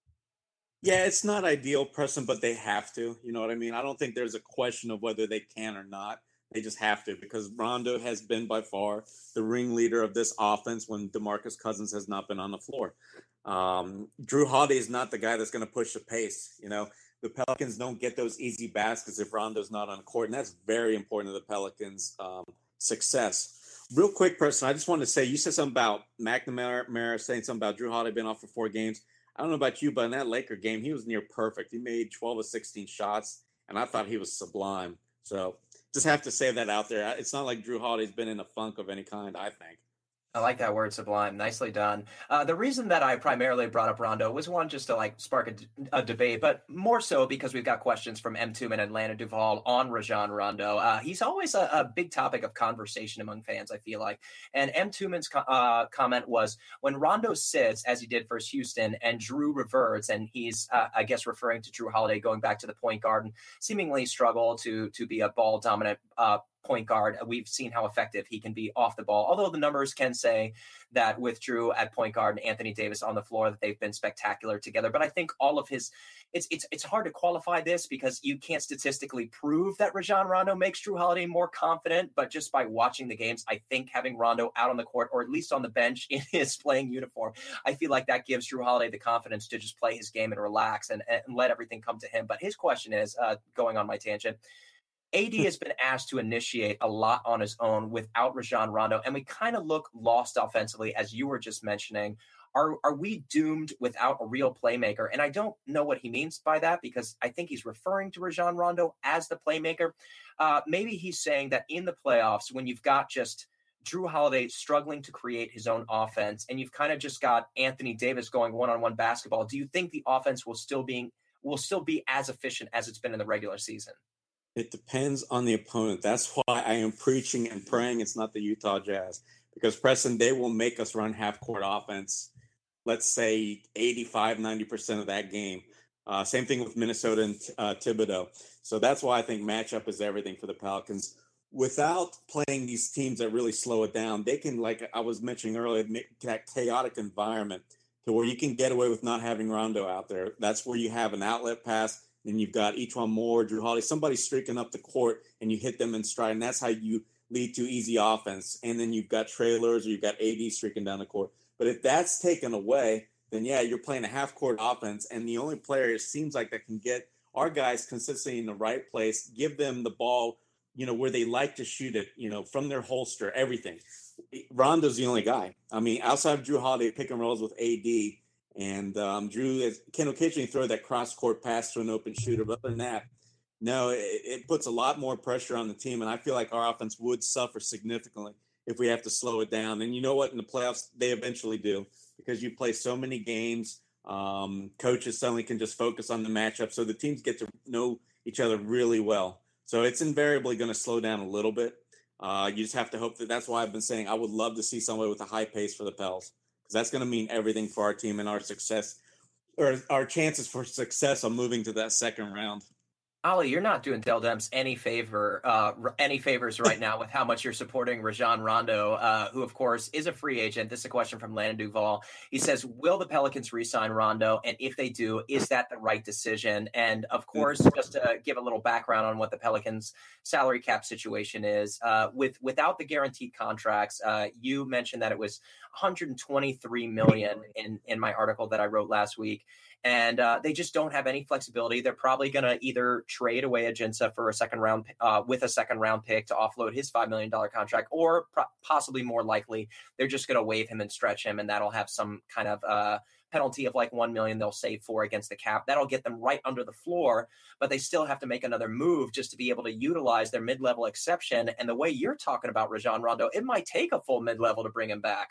Yeah, it's not ideal, Preston, but they have to. You know what I mean? I don't think there's a question of whether they can or not. They just have to, because Rondo has been by far the ringleader of this offense when DeMarcus Cousins has not been on the floor. Um, Jrue Holiday is not the guy that's going to push the pace. You know, the Pelicans don't get those easy baskets if Rondo's not on court, and that's very important to the Pelicans' um, success. Real quick, Preston, I just wanted to say, you said something about McNamara saying something about Jrue Holiday being off for four games. I don't know about you, but in that Laker game, he was near perfect. He made twelve of sixteen shots, and I thought he was sublime. So just have to say that out there. It's not like Jrue Holiday's been in a funk of any kind, I think. I like that word, sublime. Nicely done. Uh, the reason that I primarily brought up Rondo was one, just to like spark a, d- a debate, but more so because we've got questions from M two and Atlanta Duval on Rajon Rondo. Uh, he's always a, a big topic of conversation among fans, I feel like. And M two man's co- uh, comment was, when Rondo sits, as he did versus Houston, and Jrue reverts, and he's, uh, I guess, referring to Jrue Holiday going back to the point guard and seemingly struggle to to be a ball dominant uh point guard. We've seen how effective he can be off the ball, although the numbers can say that with Jrue at point guard and Anthony Davis on the floor that they've been spectacular together. But I think all of his it's it's it's hard to qualify this because you can't statistically prove that Rajon Rondo makes Jrue Holiday more confident, but just by watching the games, I think having Rondo out on the court, or at least on the bench in his playing uniform, I feel like that gives Jrue Holiday the confidence to just play his game and relax and, and let everything come to him. But his question is, uh, going on my tangent, A D has been asked to initiate a lot on his own without Rajon Rondo, and we kind of look lost offensively, as you were just mentioning. Are are we doomed without a real playmaker? And I don't know what he means by that, because I think he's referring to Rajon Rondo as the playmaker. Uh, maybe he's saying that in the playoffs, when you've got just Jrue Holiday struggling to create his own offense, and you've kind of just got Anthony Davis going one-on-one basketball, do you think the offense will still be will still be as efficient as it's been in the regular season? It depends on the opponent. That's why I am preaching and praying it's not the Utah Jazz, because Preston, they will make us run half-court offense, let's say eighty-five, ninety percent of that game. Uh, same thing with Minnesota and uh, Thibodeau. So that's why I think matchup is everything for the Pelicans. Without playing these teams that really slow it down, they can, like I was mentioning earlier, make that chaotic environment to where you can get away with not having Rondo out there. That's where you have an outlet pass. Then you've got E'Twaun Moore, Jrue Holiday, somebody streaking up the court, and you hit them in stride, and that's how you lead to easy offense. And then you've got trailers, or you've got A D streaking down the court. But if that's taken away, then yeah, you're playing a half-court offense, and the only player it seems like that can get our guys consistently in the right place, give them the ball, you know, where they like to shoot it, you know, from their holster, everything. Rondo's the only guy. I mean, outside of Jrue Holiday, pick and rolls with A D. And um, Jrue is, can occasionally throw that cross-court pass to an open shooter. But other than that, no, it, it puts a lot more pressure on the team. And I feel like our offense would suffer significantly if we have to slow it down. And you know what? In the playoffs, they eventually do, because you play so many games. Um, coaches suddenly can just focus on the matchup. So the teams get to know each other really well. So it's invariably going to slow down a little bit. Uh, you just have to hope that that's why I've been saying I would love to see somebody with a high pace for the Pels, because that's going to mean everything for our team and our success, or our chances for success on moving to that second round. Ollie, you're not doing Dell Demps any favor, uh, any favors right now with how much you're supporting Rajon Rondo, uh, who, of course, is a free agent. This is a question from Landon Duval. He says, will the Pelicans re-sign Rondo? And if they do, is that the right decision? And, of course, just to give a little background on what the Pelicans' salary cap situation is, uh, with without the guaranteed contracts, uh, you mentioned that it was one hundred twenty-three million dollars in, in my article that I wrote last week. And uh, they just don't have any flexibility. They're probably going to either trade away Ajinça for a second round uh, with a second round pick to offload his five million dollars contract, or pro- possibly more likely, they're just going to waive him and stretch him. And that'll have some kind of uh, penalty of like one million dollars they'll save for against the cap. That'll get them right under the floor, but they still have to make another move just to be able to utilize their mid-level exception. And the way you're talking about Rajon Rondo, it might take a full mid-level to bring him back.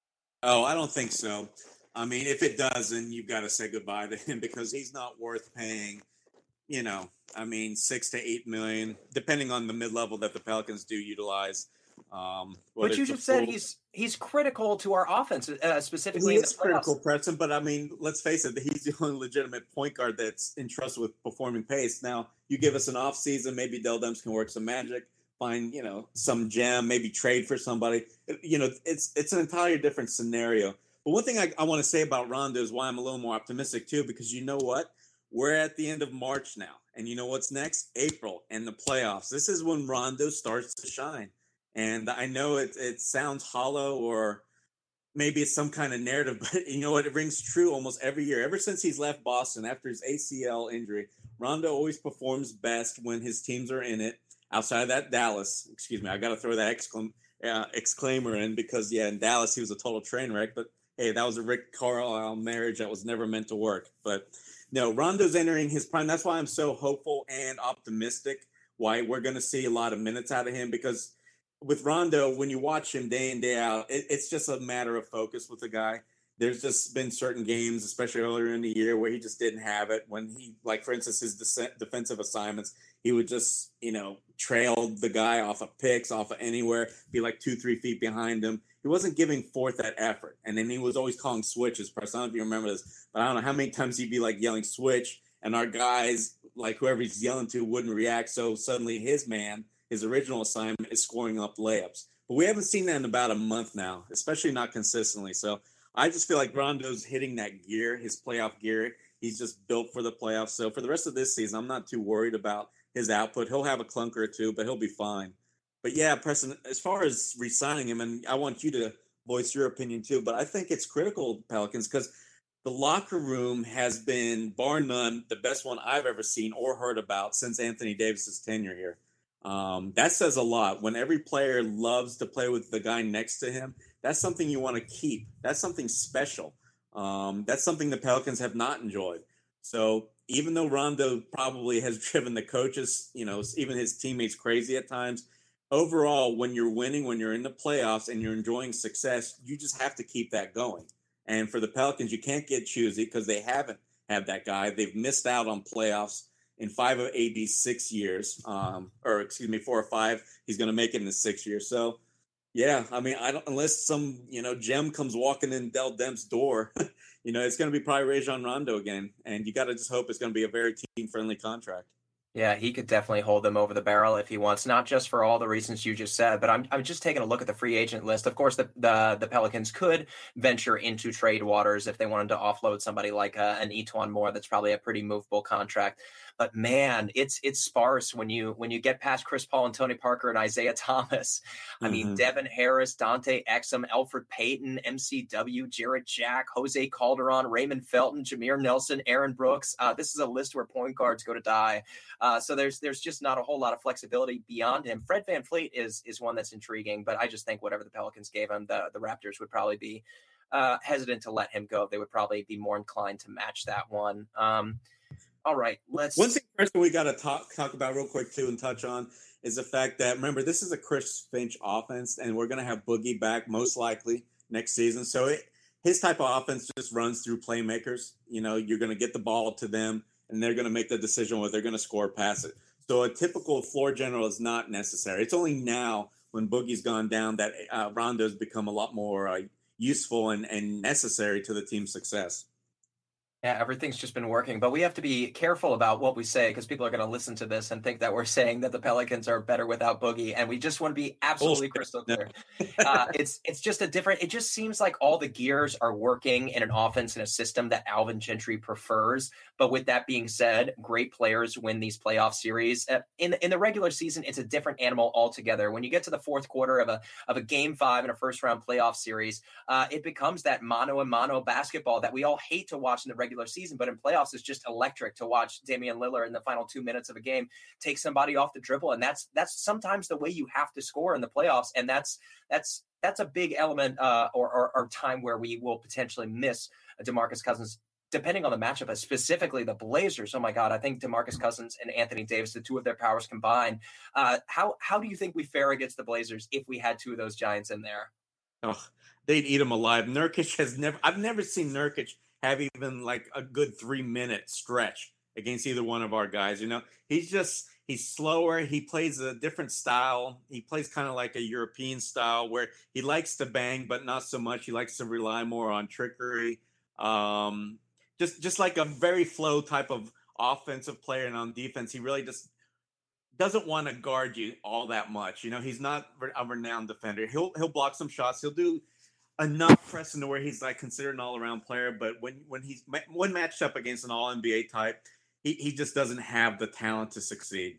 Oh, I don't think so. I mean, if it doesn't, you've got to say goodbye to him because he's not worth paying, you know, I mean, six to eight million, depending on the mid-level that the Pelicans do utilize. Um, but you just said full... he's he's critical to our offense, uh, specifically. He in is the critical, Preston, but I mean, let's face it, he's the only legitimate point guard that's entrusted with performing pace. Now, you give us an off season, maybe Dell Demps can work some magic, find, you know, some gem, maybe trade for somebody. You know, it's it's an entirely different scenario. But one thing I, I want to say about Rondo is why I'm a little more optimistic too, because you know what? We're at the end of March now. And you know what's next? April and the playoffs. This is when Rondo starts to shine. And I know it, it sounds hollow or maybe it's some kind of narrative, but you know what? It rings true almost every year. Ever since he's left Boston after his A C L injury, Rondo always performs best when his teams are in it. Outside of that, Dallas, excuse me, I got to throw that exclam- uh, exclaimer in because, yeah, in Dallas, he was a total train wreck. But hey, that was a Rick Carlisle marriage that was never meant to work. But no, Rondo's entering his prime. That's why I'm so hopeful and optimistic, why we're going to see a lot of minutes out of him. Because with Rondo, when you watch him day in, day out, it, it's just a matter of focus with the guy. There's just been certain games, especially earlier in the year, where he just didn't have it. When he, like, for instance, his de- defensive assignments, he would just, you know, trail the guy off of picks, off of anywhere, be like two, three feet behind him. He wasn't giving forth that effort. And then he was always calling switches. Press. I don't know if you remember this, but I don't know how many times he'd be like yelling switch, and our guys, like whoever he's yelling to, wouldn't react. So suddenly his man, his original assignment, is scoring up layups. But we haven't seen that in about a month now, especially not consistently. So I just feel like Rondo's hitting that gear, his playoff gear. He's just built for the playoffs. So for the rest of this season, I'm not too worried about his output. He'll have a clunker or two, but he'll be fine. But yeah, Preston, as far as re-signing him, and I want you to voice your opinion too, but I think it's critical, Pelicans, because the locker room has been, bar none, the best one I've ever seen or heard about since Anthony Davis's tenure here. Um, that says a lot. When every player loves to play with the guy next to him, that's something you want to keep. That's something special. Um, that's something the Pelicans have not enjoyed. So even though Rondo probably has driven the coaches, you know, even his teammates crazy at times, overall, when you're winning, when you're in the playoffs and you're enjoying success, you just have to keep that going. And for the Pelicans, you can't get choosy because they haven't had that guy. They've missed out on playoffs in five of A D's six years, um, or excuse me, four or five. He's going to make it in the six years. So, yeah, I mean, I don't unless some you know gem comes walking in Dell Demps' door, you know, it's going to be probably Rajon Rondo again, and you got to just hope it's going to be a very team friendly contract. Yeah, he could definitely hold them over the barrel if he wants, not just for all the reasons you just said, but I'm I'm just taking a look at the free agent list. Of course, the the, the Pelicans could venture into trade waters if they wanted to offload somebody like uh, an Etuan Moore. That's probably a pretty movable contract. But man, it's it's sparse when you when you get past Chris Paul and Tony Parker and Isaiah Thomas. I mm-hmm. mean, Devin Harris, Dante Exum, Elfrid Payton, M C W, Jarrett Jack, Jose Calderon, Raymond Felton, Jameer Nelson, Aaron Brooks. Uh, this is a list where point guards go to die. Uh, so there's there's just not a whole lot of flexibility beyond him. Fred VanVleet is is one that's intriguing, but I just think whatever the Pelicans gave him, the, the Raptors would probably be uh, hesitant to let him go. They would probably be more inclined to match that one. Um, all right, let's. One thing, Preston, we got to talk talk about real quick too and touch on is the fact that remember this is a Chris Finch offense, and we're going to have Boogie back most likely next season. So it, his type of offense just runs through playmakers. You know, you're going to get the ball to them, and they're going to make the decision whether they're going to score or pass it. So a typical floor general is not necessary. It's only now when Boogie's gone down that uh, Rondo's become a lot more uh, useful and, and necessary to the team's success. Yeah, everything's just been working, but we have to be careful about what we say because people are going to listen to this and think that we're saying that the Pelicans are better without Boogie, and we just want to be absolutely crystal clear. uh, it's it's just a different. It just seems like all the gears are working in an offense and a system that Alvin Gentry prefers. But with that being said, great players win these playoff series. Uh, in in the regular season, it's a different animal altogether. When you get to the fourth quarter of a of a game five in a first round playoff series, uh, it becomes that mano a mano basketball that we all hate to watch in the regular regular season, but in playoffs, it's just electric to watch Damian Lillard in the final two minutes of a game take somebody off the dribble. And that's that's sometimes the way you have to score in the playoffs. And that's that's that's a big element uh, or, or, or time where we will potentially miss DeMarcus Cousins, depending on the matchup, but specifically the Blazers. Oh my God, I think DeMarcus Cousins and Anthony Davis, the two of their powers combined. Uh, how how do you think we fare against the Blazers if we had two of those giants in there? Oh, they'd eat him alive. Nurkic has never, I've never seen Nurkic have even like a good three minute stretch against either one of our guys. You know, he's just, he's slower. He plays a different style. He plays kind of like a European style where he likes to bang, but not so much. He likes to rely more on trickery. Um, just, just like a very flow type of offensive player, and on defense, he really just doesn't want to guard you all that much. You know, he's not a renowned defender. He'll he'll block some shots. He'll do enough pressing to where he's like considered an all-around player. But when when he's when matched up against an all N B A type, he, he just doesn't have the talent to succeed.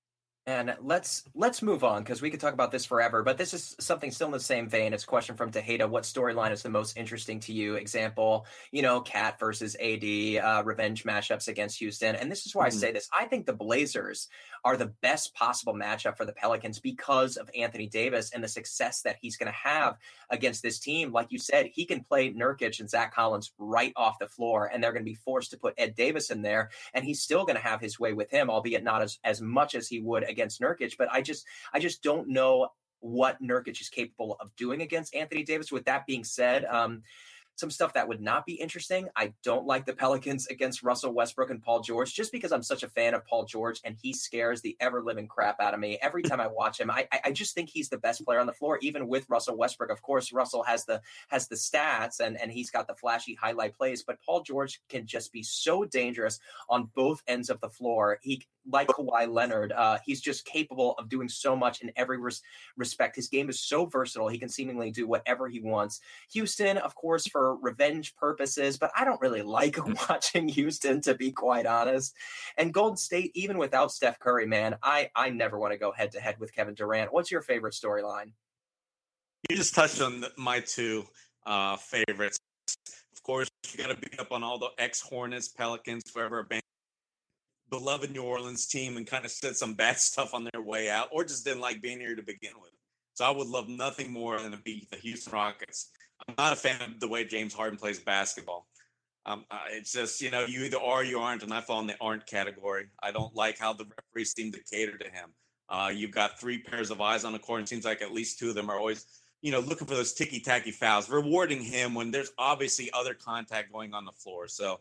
And let's let's move on, because we could talk about this forever, but this is something still in the same vein. It's a question from Tejeda. What storyline is the most interesting to you? Example, you know, Cat versus A D, uh, revenge matchups against Houston. And this is why mm-hmm. I say this. I think the Blazers are the best possible matchup for the Pelicans because of Anthony Davis and the success that he's going to have against this team. Like you said, he can play Nurkic and Zach Collins right off the floor, and they're going to be forced to put Ed Davis in there, and he's still going to have his way with him, albeit not as, as much as he would against Nurkic. But I just I just don't know what Nurkic is capable of doing against Anthony Davis. With that being said, um, some stuff that would not be interesting. I don't like the Pelicans against Russell Westbrook and Paul George, just because I'm such a fan of Paul George, and he scares the ever-living crap out of me every time I watch him. I, I just think he's the best player on the floor, even with Russell Westbrook. Of course, Russell has the has the stats, and, and he's got the flashy highlight plays, but Paul George can just be so dangerous on both ends of the floor. He Like Kawhi Leonard, uh, he's just capable of doing so much in every res- respect. His game is so versatile. He can seemingly do whatever he wants. Houston, of course, for revenge purposes, but I don't really like watching Houston, to be quite honest. And Golden State, even without Steph Curry, man, I, I never want to go head-to-head with Kevin Durant. What's your favorite storyline? You just touched on the, my two uh, favorites. Of course, you got to beat up on all the ex-Hornets, Pelicans, whoever band beloved New Orleans team, and kind of said some bad stuff on their way out, or just didn't like being here to begin with. So I would love nothing more than to beat the Houston Rockets. I'm not a fan of the way James Harden plays basketball. Um, uh, it's just, you know, you either are or you aren't, and I fall in the aren't category. I don't like how the referees seem to cater to him. Uh, you've got three pairs of eyes on the court, and it seems like at least two of them are always, you know, looking for those ticky-tacky fouls, rewarding him when there's obviously other contact going on the floor. So,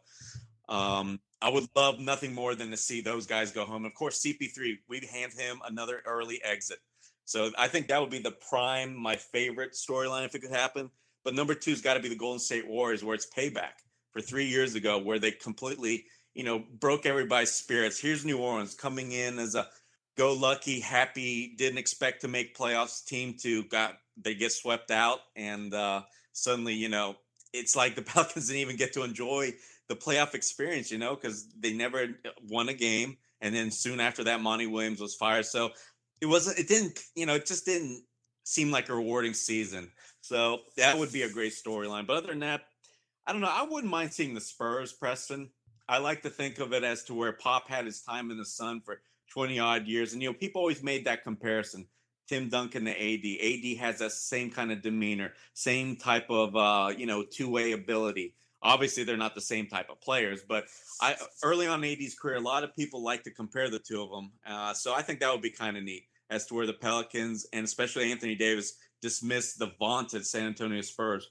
um, I would love nothing more than to see those guys go home. Of course, C P three, we'd hand him another early exit. So I think that would be the prime, my favorite storyline if it could happen. But number two has got to be the Golden State Warriors, where it's payback for three years ago, where they completely, you know, broke everybody's spirits. Here's New Orleans coming in as a go-lucky, happy, didn't expect to make playoffs team to got they get swept out, and uh, suddenly, you know, it's like the Pelicans didn't even get to enjoy the playoff experience, you know, because they never won a game. And then soon after that, Monty Williams was fired. So it wasn't, it didn't, you know, it just didn't seem like a rewarding season. So that would be a great storyline. But other than that, I don't know. I wouldn't mind seeing the Spurs, Preston. I like to think of it as to where Pop had his time in the sun for twenty odd years. And, you know, people always made that comparison. Tim Duncan to A D. A D has that same kind of demeanor, same type of, uh, you know, two-way ability. Obviously, they're not the same type of players, but I early on in A D's career, a lot of people like to compare the two of them. Uh, so I think that would be kind of neat as to where the Pelicans and especially Anthony Davis dismissed the vaunted San Antonio Spurs.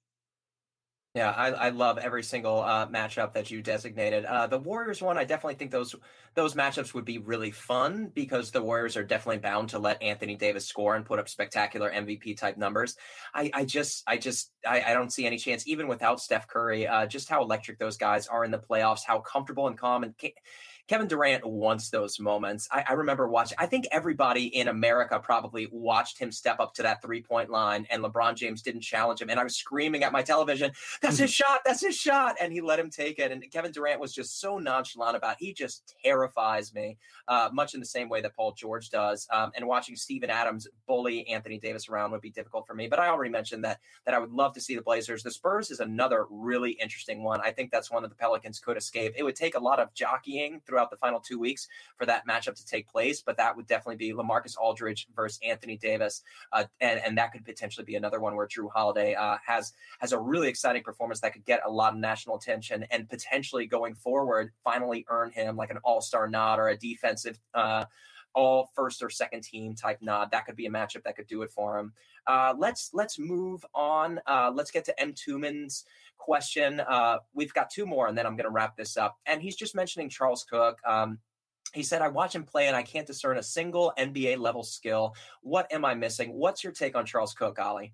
Yeah, I, I love every single uh, matchup that you designated. Uh, the Warriors one, I definitely think those those matchups would be really fun because the Warriors are definitely bound to let Anthony Davis score and put up spectacular M V P type numbers. I, I just, I just, I, I don't see any chance, even without Steph Curry. Uh, just how electric those guys are in the playoffs, how comfortable and calm and. Kevin Durant wants those moments. I, I remember watching, I think everybody in America probably watched him step up to that three-point line, and LeBron James didn't challenge him. And I was screaming at my television, that's his shot, that's his shot. And he let him take it. And Kevin Durant was just so nonchalant about it. He just terrifies me, uh, much in the same way that Paul George does. Um, and watching Steven Adams bully Anthony Davis around would be difficult for me. But I already mentioned that, that I would love to see the Blazers. The Spurs is another really interesting one. I think that's one that the Pelicans could escape. It would take a lot of jockeying throughout the final two weeks for that matchup to take place, but that would definitely be LaMarcus Aldridge versus Anthony Davis. Uh, and, and that could potentially be another one where Jrue Holiday uh, has, has a really exciting performance that could get a lot of national attention and potentially going forward, finally earn him like an all-star nod or a defensive uh, all first or second team type nod. That could be a matchup that could do it for him. Uh, let's let's move on. Uh, let's get to M. Tuman's question. Uh, we've got two more, and then I'm going to wrap this up. And he's just mentioning Charles Cook. Um, he said, I watch him play, and I can't discern a single N B A-level skill. What am I missing? What's your take on Charles Cook, Ollie?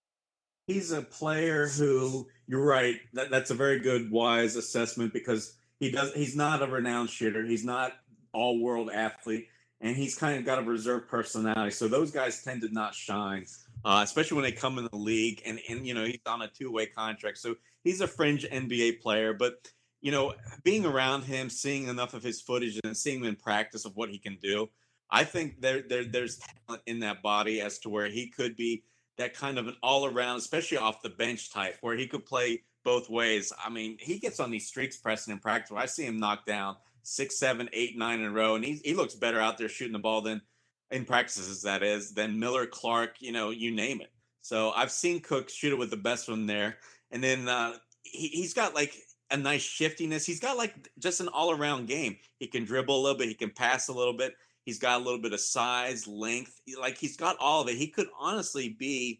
He's a player who, you're right, that, that's a very good, wise assessment because he does. He's not a renowned shooter. He's not all-world athlete. And he's kind of got a reserved personality. So those guys tend to not shine, uh, especially when they come in the league. And, and, you know, he's on a two-way contract. So he's a fringe N B A player. But, you know, being around him, seeing enough of his footage and seeing him in practice of what he can do, I think there, there there's talent in that body as to where he could be that kind of an all-around, especially off the bench type, where he could play both ways. I mean, he gets on these streaks pressing in practice where I see him knock down six, seven, eight, nine in a row. And he, he looks better out there shooting the ball than in practices, that is, than Miller, Clark, you know, you name it. So I've seen Cook shoot it with the best one there. And then uh, he, he's got like a nice shiftiness. He's got like just an all around game. He can dribble a little bit. He can pass a little bit. He's got a little bit of size, length. Like he's got all of it. He could honestly be,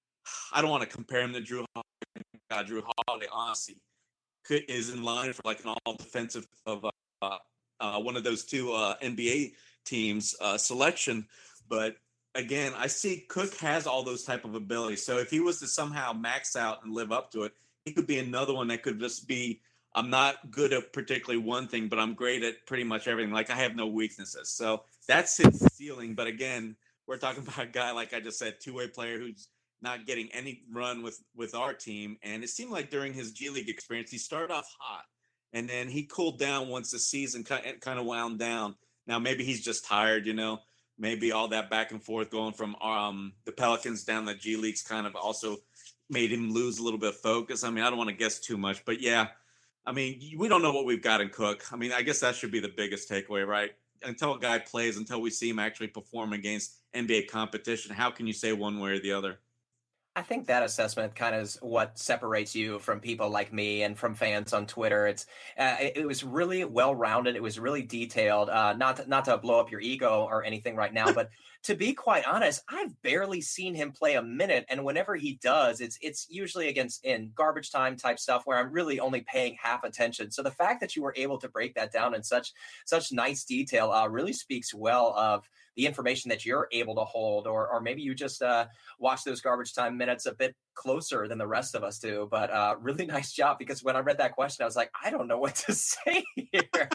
I don't want to compare him to Jrue Holiday. God, Jrue Holiday, honestly, could, is in line for like an all defensive of uh, Uh, uh, one of those two uh, N B A teams uh, selection. But again, I see Cook has all those type of abilities. So if he was to somehow max out and live up to it, he could be another one that could just be, I'm not good at particularly one thing, but I'm great at pretty much everything. Like I have no weaknesses. So that's his ceiling. But again, we're talking about a guy, like I just said, two-way player who's not getting any run with, with our team. And it seemed like during his G League experience, he started off hot. And then he cooled down once the season kind of wound down. Now, maybe he's just tired, you know. Maybe all that back and forth going from um, the Pelicans down the G Leagues kind of also made him lose a little bit of focus. I mean, I don't want to guess too much. But, yeah, I mean, we don't know what we've got in Cook. I mean, I guess that should be the biggest takeaway, right? Until a guy plays, until we see him actually perform against N B A competition, how can you say one way or the other? I think that assessment kind of is what separates you from people like me and from fans on Twitter. It's uh, it, it was really well-rounded. It was really detailed. Uh, not to, not to blow up your ego or anything right now, but to be quite honest, I've barely seen him play a minute. And whenever he does, it's it's usually against in garbage time type stuff where I'm really only paying half attention. So the fact that you were able to break that down in such such nice detail uh, really speaks well of the information that you're able to hold, or or maybe you just uh, watch those garbage time minutes a bit closer than the rest of us do. But uh, really nice job, because when I read that question, I was like, I don't know what to say here.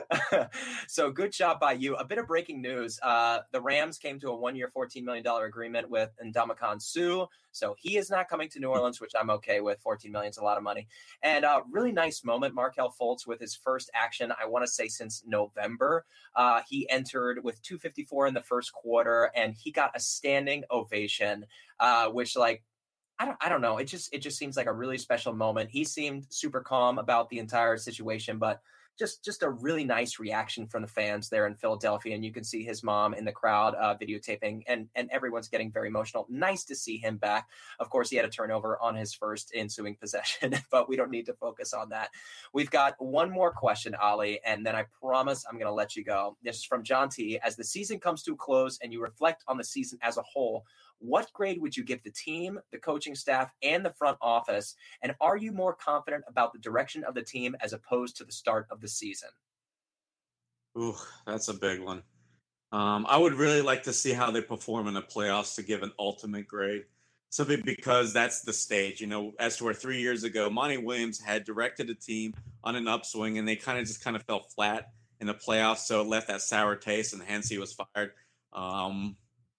So good job by you. A bit of breaking news. Uh, the Rams came to a one-year, fourteen million dollars agreement with Ndamukong Suh. So he is not coming to New Orleans, which I'm okay with. fourteen million dollars is a lot of money. And a uh, really nice moment, Markelle Fultz with his first action, I want to say since November. Uh, he entered with two fifty-four in the first quarter, and he got a standing ovation, uh, which like, I don't, I don't know. It just, it just seems like a really special moment. He seemed super calm about the entire situation, but just, just a really nice reaction from the fans there in Philadelphia. And you can see his mom in the crowd uh, videotaping, and, and everyone's getting very emotional. Nice to see him back. Of course, he had a turnover on his first ensuing possession, but we don't need to focus on that. We've got one more question, Ollie, and then I promise I'm going to let you go. This is from John T. As the season comes to a close and you reflect on the season as a whole, what grade would you give the team, the coaching staff, and the front office? And are you more confident about the direction of the team as opposed to the start of the season? Ooh, that's a big one. Um, I would really like to see how they perform in the playoffs to give an ultimate grade. Simply because that's the stage, you know, as to where three years ago, Monty Williams had directed a team on an upswing and they kind of just kind of fell flat in the playoffs, so it left that sour taste, and hence he was fired. Um,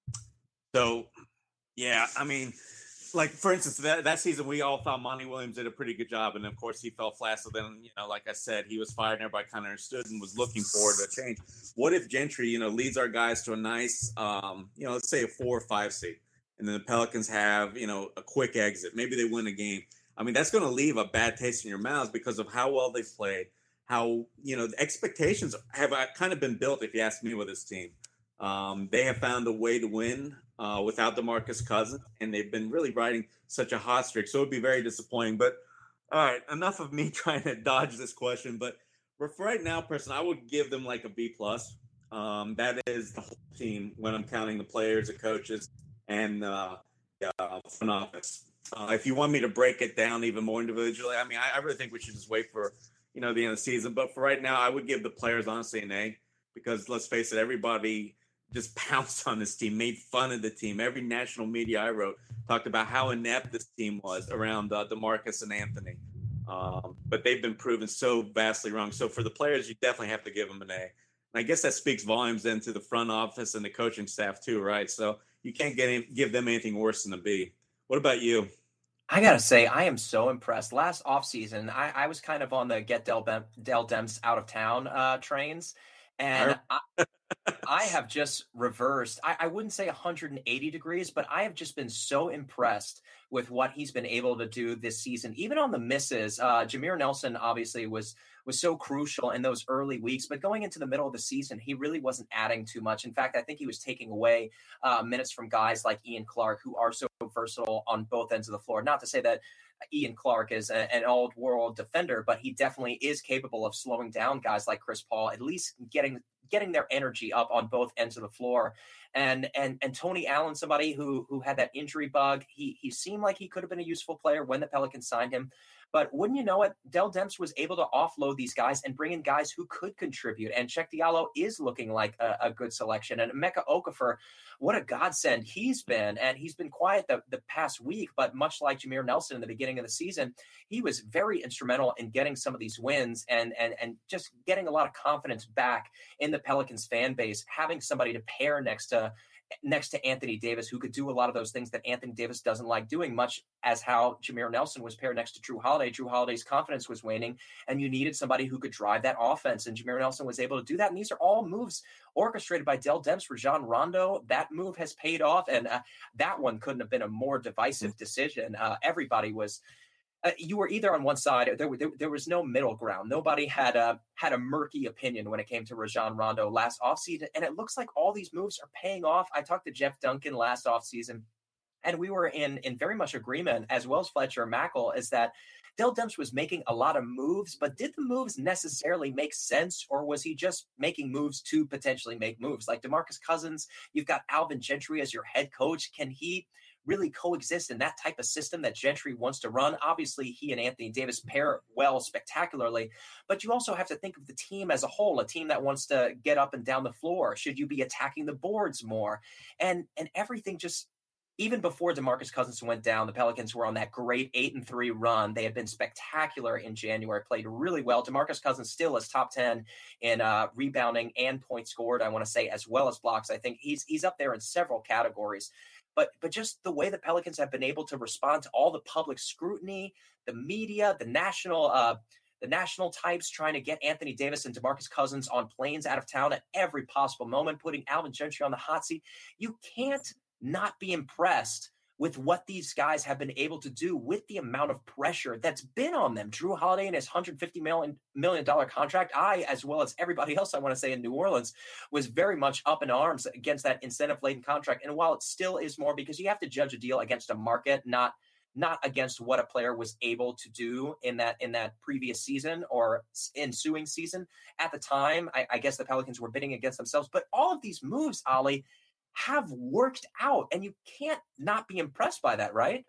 so, yeah, I mean, like, for instance, that, that season, we all thought Monty Williams did a pretty good job, and of course, he fell flat. So then, you know, like I said, he was fired, and everybody kind of understood and was looking forward to a change. What if Gentry, you know, leads our guys to a nice, um, you know, let's say a four or five seed, and then the Pelicans have, you know, a quick exit. Maybe they win a game. I mean, that's going to leave a bad taste in your mouths because of how well they've played, how, you know, the expectations have kind of been built, if you ask me, with this team. Um, they have found a way to win uh, without DeMarcus Cousins, and they've been really riding such a hot streak. So it would be very disappointing. But, all right, enough of me trying to dodge this question. But for right now, person, I would give them like a B plus. Um, that is the whole team when I'm counting the players, the coaches, and uh, uh, front office. Uh, if you want me to break it down even more individually, I mean, I, I really think we should just wait for, you know, the end of the season. But for right now, I would give the players, honestly, an A, because let's face it, everybody just pounced on this team, made fun of the team. Every national media I wrote talked about how inept this team was around uh, DeMarcus and Anthony. Um, but they've been proven so vastly wrong. So for the players, you definitely have to give them an A. And I guess that speaks volumes then to the front office and the coaching staff too, right? So you can't get any, give them anything worse than a B. What about you? I got to say, I am so impressed. Last offseason, I, I was kind of on the get Dell, Bem- Dell Demps out of town uh, trains. And I, I have just reversed, I, I wouldn't say one hundred eighty degrees, but I have just been so impressed with what he's been able to do this season. Even on the misses, uh, Jameer Nelson obviously was was so crucial in those early weeks, but going into the middle of the season, he really wasn't adding too much. In fact, I think he was taking away uh, minutes from guys like Ian Clark, who are so versatile on both ends of the floor. Not to say that Ian Clark is a, an old world defender, but he definitely is capable of slowing down guys like Chris Paul, at least getting getting their energy up on both ends of the floor. And and and Tony Allen, somebody who who had that injury bug, he he seemed like he could have been a useful player when the Pelicans signed him. But wouldn't you know it, Dell Demps was able to offload these guys and bring in guys who could contribute. And Cheick Diallo is looking like a, a good selection. And Emeka Okafor, what a godsend he's been. And he's been quiet the, the past week, but much like Jameer Nelson in the beginning of the season, he was very instrumental in getting some of these wins and, and, and just getting a lot of confidence back in the Pelicans fan base, having somebody to pair next to next to Anthony Davis, who could do a lot of those things that Anthony Davis doesn't like doing, much as how Jameer Nelson was paired next to Drew Holiday. Drew Holiday's confidence was waning, and you needed somebody who could drive that offense, and Jameer Nelson was able to do that. And these are all moves orchestrated by Dell Demps. Rajon Rondo, that move has paid off, and uh, that one couldn't have been a more divisive decision. Uh, everybody was Uh, you were either on one side, or there, there, there was no middle ground. Nobody had a had a murky opinion when it came to Rajon Rondo last offseason, and it looks like all these moves are paying off. I talked to Jeff Duncan last offseason, and we were in in very much agreement, as well as Fletcher Mackel, is that Dell Demps was making a lot of moves, but did the moves necessarily make sense, or was he just making moves to potentially make moves? Like DeMarcus Cousins, you've got Alvin Gentry as your head coach. Can he really coexist in that type of system that Gentry wants to run? Obviously, he and Anthony Davis pair well spectacularly, but you also have to think of the team as a whole, a team that wants to get up and down the floor. Should you be attacking the boards more? And and everything just, even before DeMarcus Cousins went down, the Pelicans were on that great eight and three run. They had been spectacular in January, played really well. DeMarcus Cousins still is top ten in uh, rebounding and points scored, I want to say, as well as blocks. I think he's he's up there in several categories. But but just the way the Pelicans have been able to respond to all the public scrutiny, the media, the national uh, the national types trying to get Anthony Davis and DeMarcus Cousins on planes out of town at every possible moment, putting Alvin Gentry on the hot seat. You can't not be impressed with what these guys have been able to do with the amount of pressure that's been on them. Drew Holiday and his one hundred fifty million dollars contract, I, as well as everybody else, I want to say in New Orleans, was very much up in arms against that incentive-laden contract. And while it still is more, because you have to judge a deal against a market, not not against what a player was able to do in that in that previous season or ensuing season. At the time, I, I guess the Pelicans were bidding against themselves. But all of these moves, Ali, have worked out, and you can't not be impressed by that, right?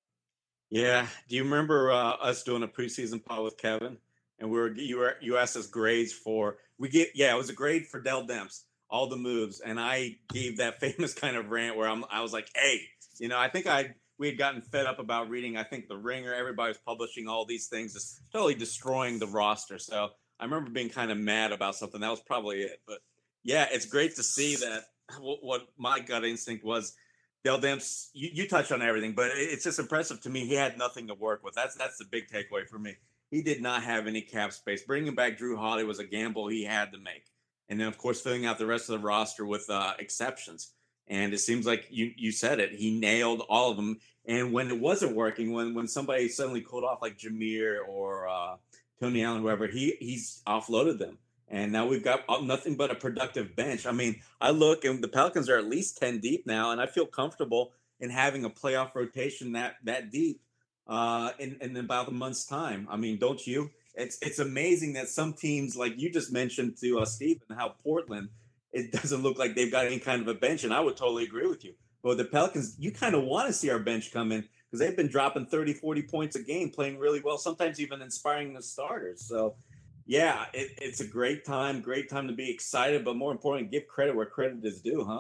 Yeah. Do you remember uh, us doing a preseason pod with Kevin, and we were you were you asked us grades for we get yeah it was a grade for Dell Demps, all the moves, and I gave that famous kind of rant where I'm I was like, hey, you know, I think I we had gotten fed up about reading. I think The Ringer, everybody was publishing all these things, just totally destroying the roster. So I remember being kind of mad about something. That was probably it. But yeah, it's great to see that what, what my gut instinct was. Dell Demps, you, you touched on everything, but it's just impressive to me. He had nothing to work with. That's that's the big takeaway for me. He did not have any cap space. Bringing back Drew Holiday was a gamble he had to make. And then, of course, filling out the rest of the roster with uh, exceptions. And it seems like you you said it. He nailed all of them. And when it wasn't working, when when somebody suddenly called off like Jameer or uh, Tony Allen, whoever, he he's offloaded them. And now we've got nothing but a productive bench. I mean, I look and the Pelicans are at least ten deep now, and I feel comfortable in having a playoff rotation that that deep uh, in, in about a month's time. I mean, don't you? It's it's amazing that some teams, like you just mentioned to uh, Stephen, how Portland, it doesn't look like they've got any kind of a bench, and I would totally agree with you. But the Pelicans, you kind of want to see our bench come in because they've been dropping thirty, forty points a game, playing really well, sometimes even inspiring the starters. So, yeah, it, it's a great time, great time to be excited, but more importantly, give credit where credit is due, huh?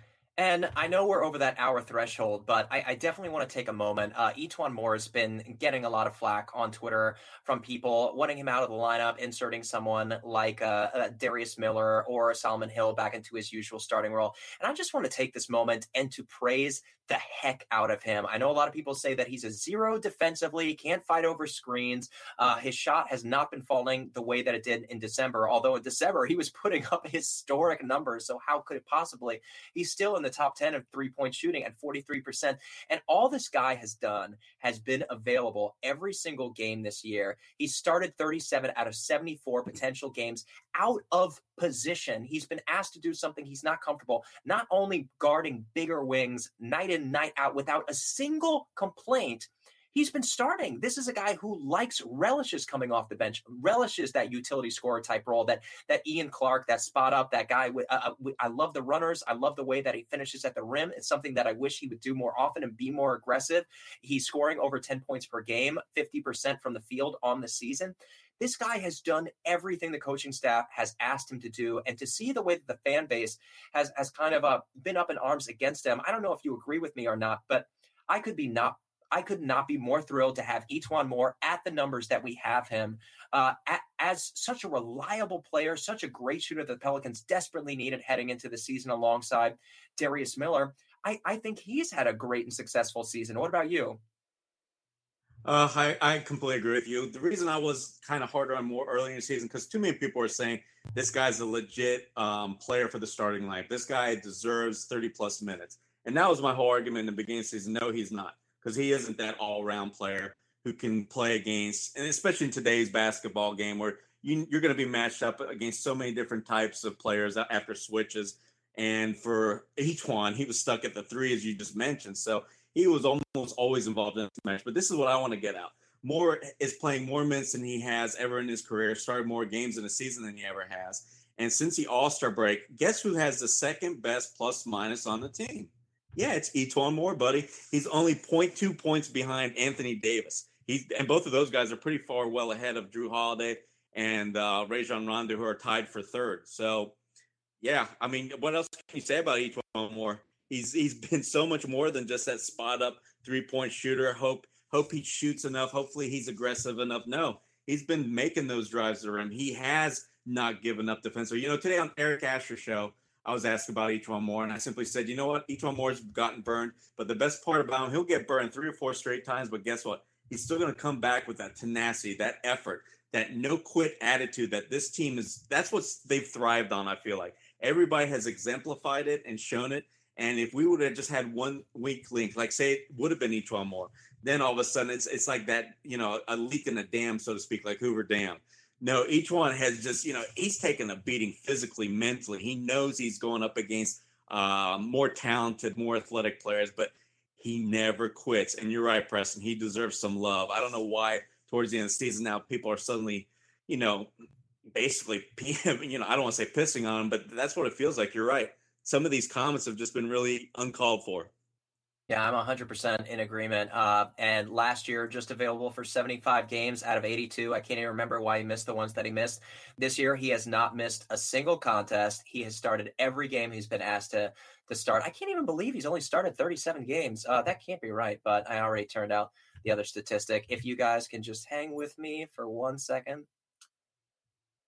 And I know we're over that hour threshold, but I, I definitely want to take a moment. Uh, E'Twaun Moore has been getting a lot of flack on Twitter from people wanting him out of the lineup, inserting someone like uh, uh, Darius Miller or Solomon Hill back into his usual starting role. And I just want to take this moment and to praise the heck out of him. I know a lot of people say that he's a zero defensively, can't fight over screens. Uh, his shot has not been falling the way that it did in December, although in December he was putting up historic numbers. So how could it possibly? He's still in the top ten of three-point shooting at forty-three percent. And all this guy has done has been available every single game this year. He started thirty-seven out of seventy-four potential games out of position. He's been asked to do something he's not comfortable, not only guarding bigger wings night in, night out without a single complaint. He's been starting. This is a guy who likes, relishes coming off the bench, relishes that utility scorer type role, that that Ian Clark, that spot up, that guy. With, uh, I love the runners. I love the way that he finishes at the rim. It's something that I wish he would do more often and be more aggressive. He's scoring over ten points per game, fifty percent from the field on the season. This guy has done everything the coaching staff has asked him to do. And to see the way that the fan base has, has kind of uh, been up in arms against him, I don't know if you agree with me or not, but I could be not I could not be more thrilled to have E'Twaun Moore at the numbers that we have him uh, at, as such a reliable player, such a great shooter that the Pelicans desperately needed heading into the season alongside Darius Miller. I, I think he's had a great and successful season. What about you? Uh, I, I completely agree with you. The reason I was kind of harder on Moore early in the season, because too many people are saying this guy's a legit um, player for the starting lineup. This guy deserves thirty plus minutes. And that was my whole argument in the beginning of the season. No, he's not. Because he isn't that all-around player who can play against, and especially in today's basketball game where you, you're going to be matched up against so many different types of players after switches. And for E'Twaun, he was stuck at the three, as you just mentioned. So he was almost always involved in the match. But this is what I want to get out. Moore is playing more minutes than he has ever in his career, started more games in a season than he ever has. And since the All-Star break, guess who has the second best plus-minus on the team? Yeah, it's E'Twaun Moore, buddy. He's only zero point two points behind Anthony Davis. He's, and both of those guys are pretty far well ahead of Drew Holiday and uh, Rajon Rondo, who are tied for third. So, yeah, I mean, what else can you say about E'Twaun Moore? He's he's been so much more than just that spot up three point shooter. Hope hope he shoots enough. Hopefully he's aggressive enough. No, he's been making those drives to the rim. He has not given up defensively. You know, today on Eric Asher's show, I was asked about E'Twaun Moore, and I simply said, you know what? E'Twaun Moore's gotten burned, but the best part about him, he'll get burned three or four straight times, but guess what? He's still going to come back with that tenacity, that effort, that no-quit attitude that this team is – that's what they've thrived on, I feel like. Everybody has exemplified it and shown it, and if we would have just had one weak link, like say it would have been E'Twaun Moore, then all of a sudden it's it's like that, you know, a leak in a dam, so to speak, like Hoover Dam. No, each one has just, you know, he's taken a beating physically, mentally. He knows he's going up against uh, more talented, more athletic players, but he never quits. And you're right, Preston. He deserves some love. I don't know why towards the end of the season now people are suddenly, you know, basically, you know, I don't want to say pissing on him, but that's what it feels like. You're right. Some of these comments have just been really uncalled for. Yeah, I'm one hundred percent in agreement. Uh, and last year, just available for seventy-five games out of eighty-two. I can't even remember why he missed the ones that he missed. This year, he has not missed a single contest. He has started every game he's been asked to, to start. I can't even believe he's only started thirty-seven games. Uh, that can't be right, but I already turned out the other statistic. If you guys can just hang with me for one second.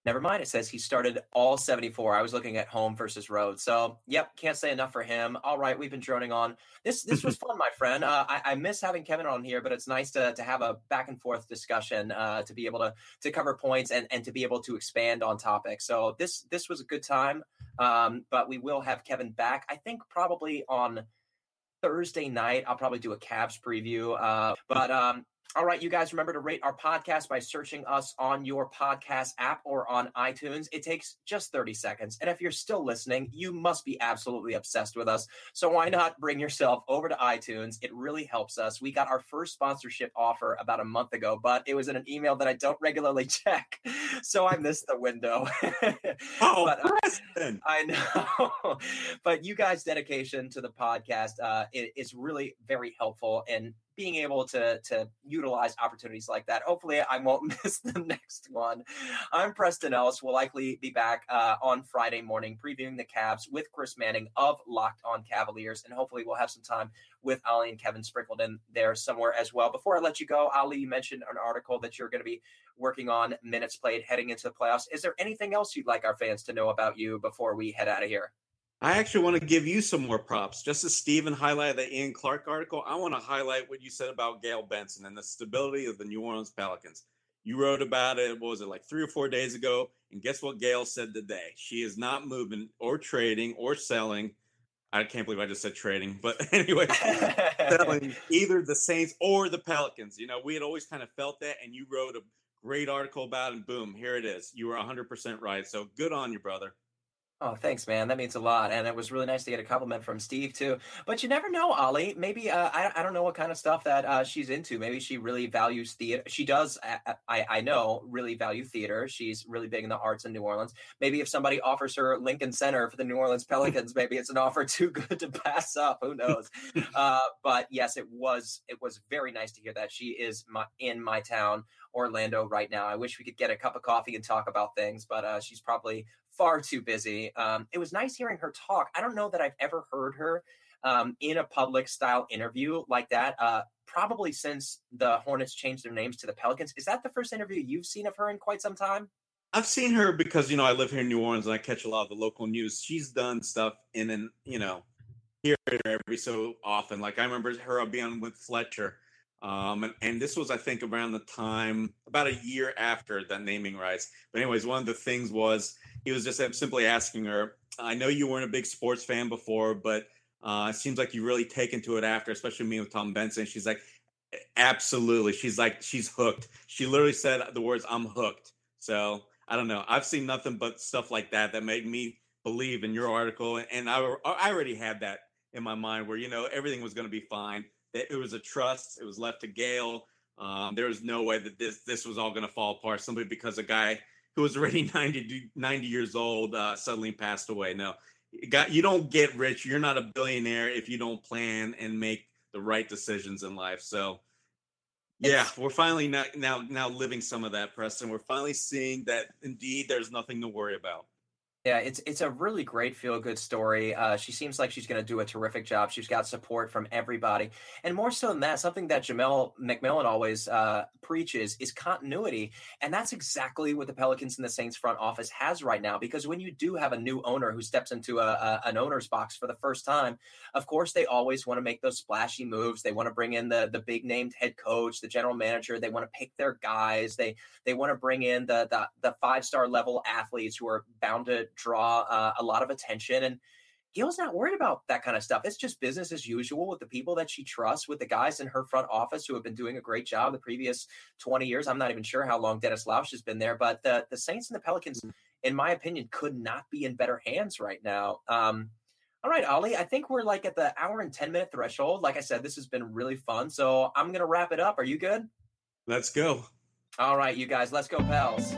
Never mind. It says he started all seventy-four. I was looking at home versus road. So, yep, can't say enough for him. All right, we've been droning on. This this was fun, my friend. Uh, I, I miss having Kevin on here, but it's nice to to have a back and forth discussion, uh, to be able to to cover points and, and to be able to expand on topics. So this this was a good time, um, but we will have Kevin back, I think, probably on Thursday night. I'll probably do a Cavs preview. Uh, but um, all right, you guys, remember to rate our podcast by searching us on your podcast app or on iTunes. It takes just thirty seconds. And if you're still listening, you must be absolutely obsessed with us. So why not bring yourself over to iTunes? It really helps us. We got our first sponsorship offer about a month ago, but it was in an email that I don't regularly check. So I missed the window. Oh, but, uh, Preston. I know. But you guys' dedication to the podcast uh, is really very helpful in being able to to utilize opportunities like that. Hopefully I won't miss the next one. I'm Preston Ellis. We'll likely be back uh, on Friday morning previewing the Cavs with Chris Manning of Locked On Cavaliers. And hopefully we'll have some time with Ali and Kevin sprinkled in there somewhere as well. Before I let you go, Ali, you mentioned an article that you're going to be working on, minutes played heading into the playoffs. Is there anything else you'd like our fans to know about you before we head out of here? I actually want to give you some more props. Just as Steven highlighted the Ian Clark article, I want to highlight what you said about Gail Benson and the stability of the New Orleans Pelicans. You wrote about it, what was it, like three or four days ago? And guess what Gail said today? She is not moving or trading or selling. I can't believe I just said trading. But anyway, selling either the Saints or the Pelicans. You know, we had always kind of felt that, and you wrote a great article about it, and boom, here it is. You were one hundred percent right. So good on you, brother. Oh, thanks, man. That means a lot. And it was really nice to get a compliment from Steve, too. But you never know, Ali. Maybe, uh, I, I don't know what kind of stuff that uh, she's into. Maybe she really values theater. She does, I, I know, really value theater. She's really big in the arts in New Orleans. Maybe if somebody offers her Lincoln Center for the New Orleans Pelicans, maybe it's an offer too good to pass up. Who knows? uh, but yes, it was it was very nice to hear that. She is my, in my town, Orlando, right now. I wish we could get a cup of coffee and talk about things, but uh, she's probably far too busy. Um, it was nice hearing her talk. I don't know that I've ever heard her um, in a public style interview like that, uh, probably since the Hornets changed their names to the Pelicans. Is that the first interview you've seen of her in quite some time? I've seen her because, you know, I live here in New Orleans and I catch a lot of the local news. She's done stuff in, an, you know, here every so often. Like I remember her being on with Fletcher. Um, and, and this was, I think, around the time, about a year after the naming rights. But anyways, one of the things was, he was just simply asking her, I know you weren't a big sports fan before, but uh, it seems like you really taken to it after, especially me with Tom Benson. She's like, absolutely. She's like, she's hooked. She literally said the words, I'm hooked. So I don't know. I've seen nothing but stuff like that that made me believe in your article. And I, I already had that in my mind where, you know, everything was going to be fine. It was a trust. It was left to Gail. Um, there was no way that this, this was all going to fall apart simply because a guy who was already ninety, ninety years old, uh, suddenly passed away. No, you, got, you don't get rich. You're not a billionaire if you don't plan and make the right decisions in life. So, yeah, we're finally now, now, now living some of that, Preston. We're finally seeing that, indeed, there's nothing to worry about. Yeah, it's it's a really great feel-good story. Uh, she seems like she's going to do a terrific job. She's got support from everybody. And more so than that, something that Jamel McMillan always uh, preaches is continuity. And that's exactly what the Pelicans and the Saints front office has right now. Because when you do have a new owner who steps into a, a, an owner's box for the first time, of course, they always want to make those splashy moves. They want to bring in the, the big-named head coach, the general manager. They want to pick their guys. They they want to bring in the, the, the five-star level athletes who are bound to draw uh, a lot of attention. And Gail's not worried about that kind of stuff. It's just business as usual with the people that she trusts, with the guys in her front office who have been doing a great job the previous twenty years. I'm not even sure how long Dennis Lausch has been there, but the, the Saints and the Pelicans, in my opinion, could not be in better hands right now. Um, all right, Ali, I think we're like at the hour and ten minute threshold. Like I said, this has been really fun. So I'm going to wrap it up. Are you good? Let's go. All right, you guys, let's go, pals.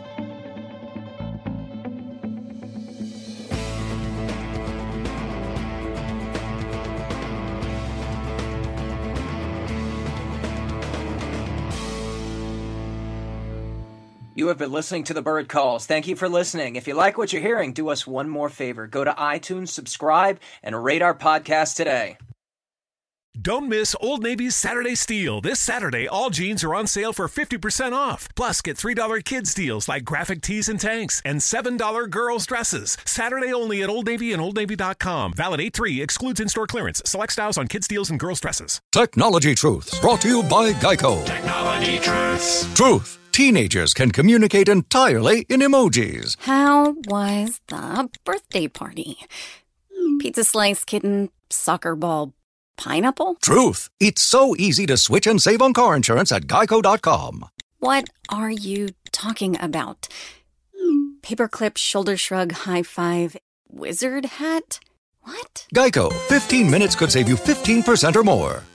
You have been listening to The Bird Calls. Thank you for listening. If you like what you're hearing, do us one more favor. Go to iTunes, subscribe, and rate our podcast today. Don't miss Old Navy's Saturday Steal. This Saturday, all jeans are on sale for fifty percent off. Plus, get three dollars kids deals like graphic tees and tanks and seven dollars girls dresses. Saturday only at Old Navy and old navy dot com. Valid eight three, excludes in-store clearance. Select styles on kids deals and girls dresses. Technology Truths, brought to you by Geico. Technology Truths. Truth. Teenagers can communicate entirely in emojis. How was the birthday party? Pizza slice, kitten, soccer ball, pineapple? Truth. It's so easy to switch and save on car insurance at geico dot com. What are you talking about? Paperclip, shoulder shrug, high five, wizard hat? What? Geico. fifteen minutes could save you fifteen percent or more.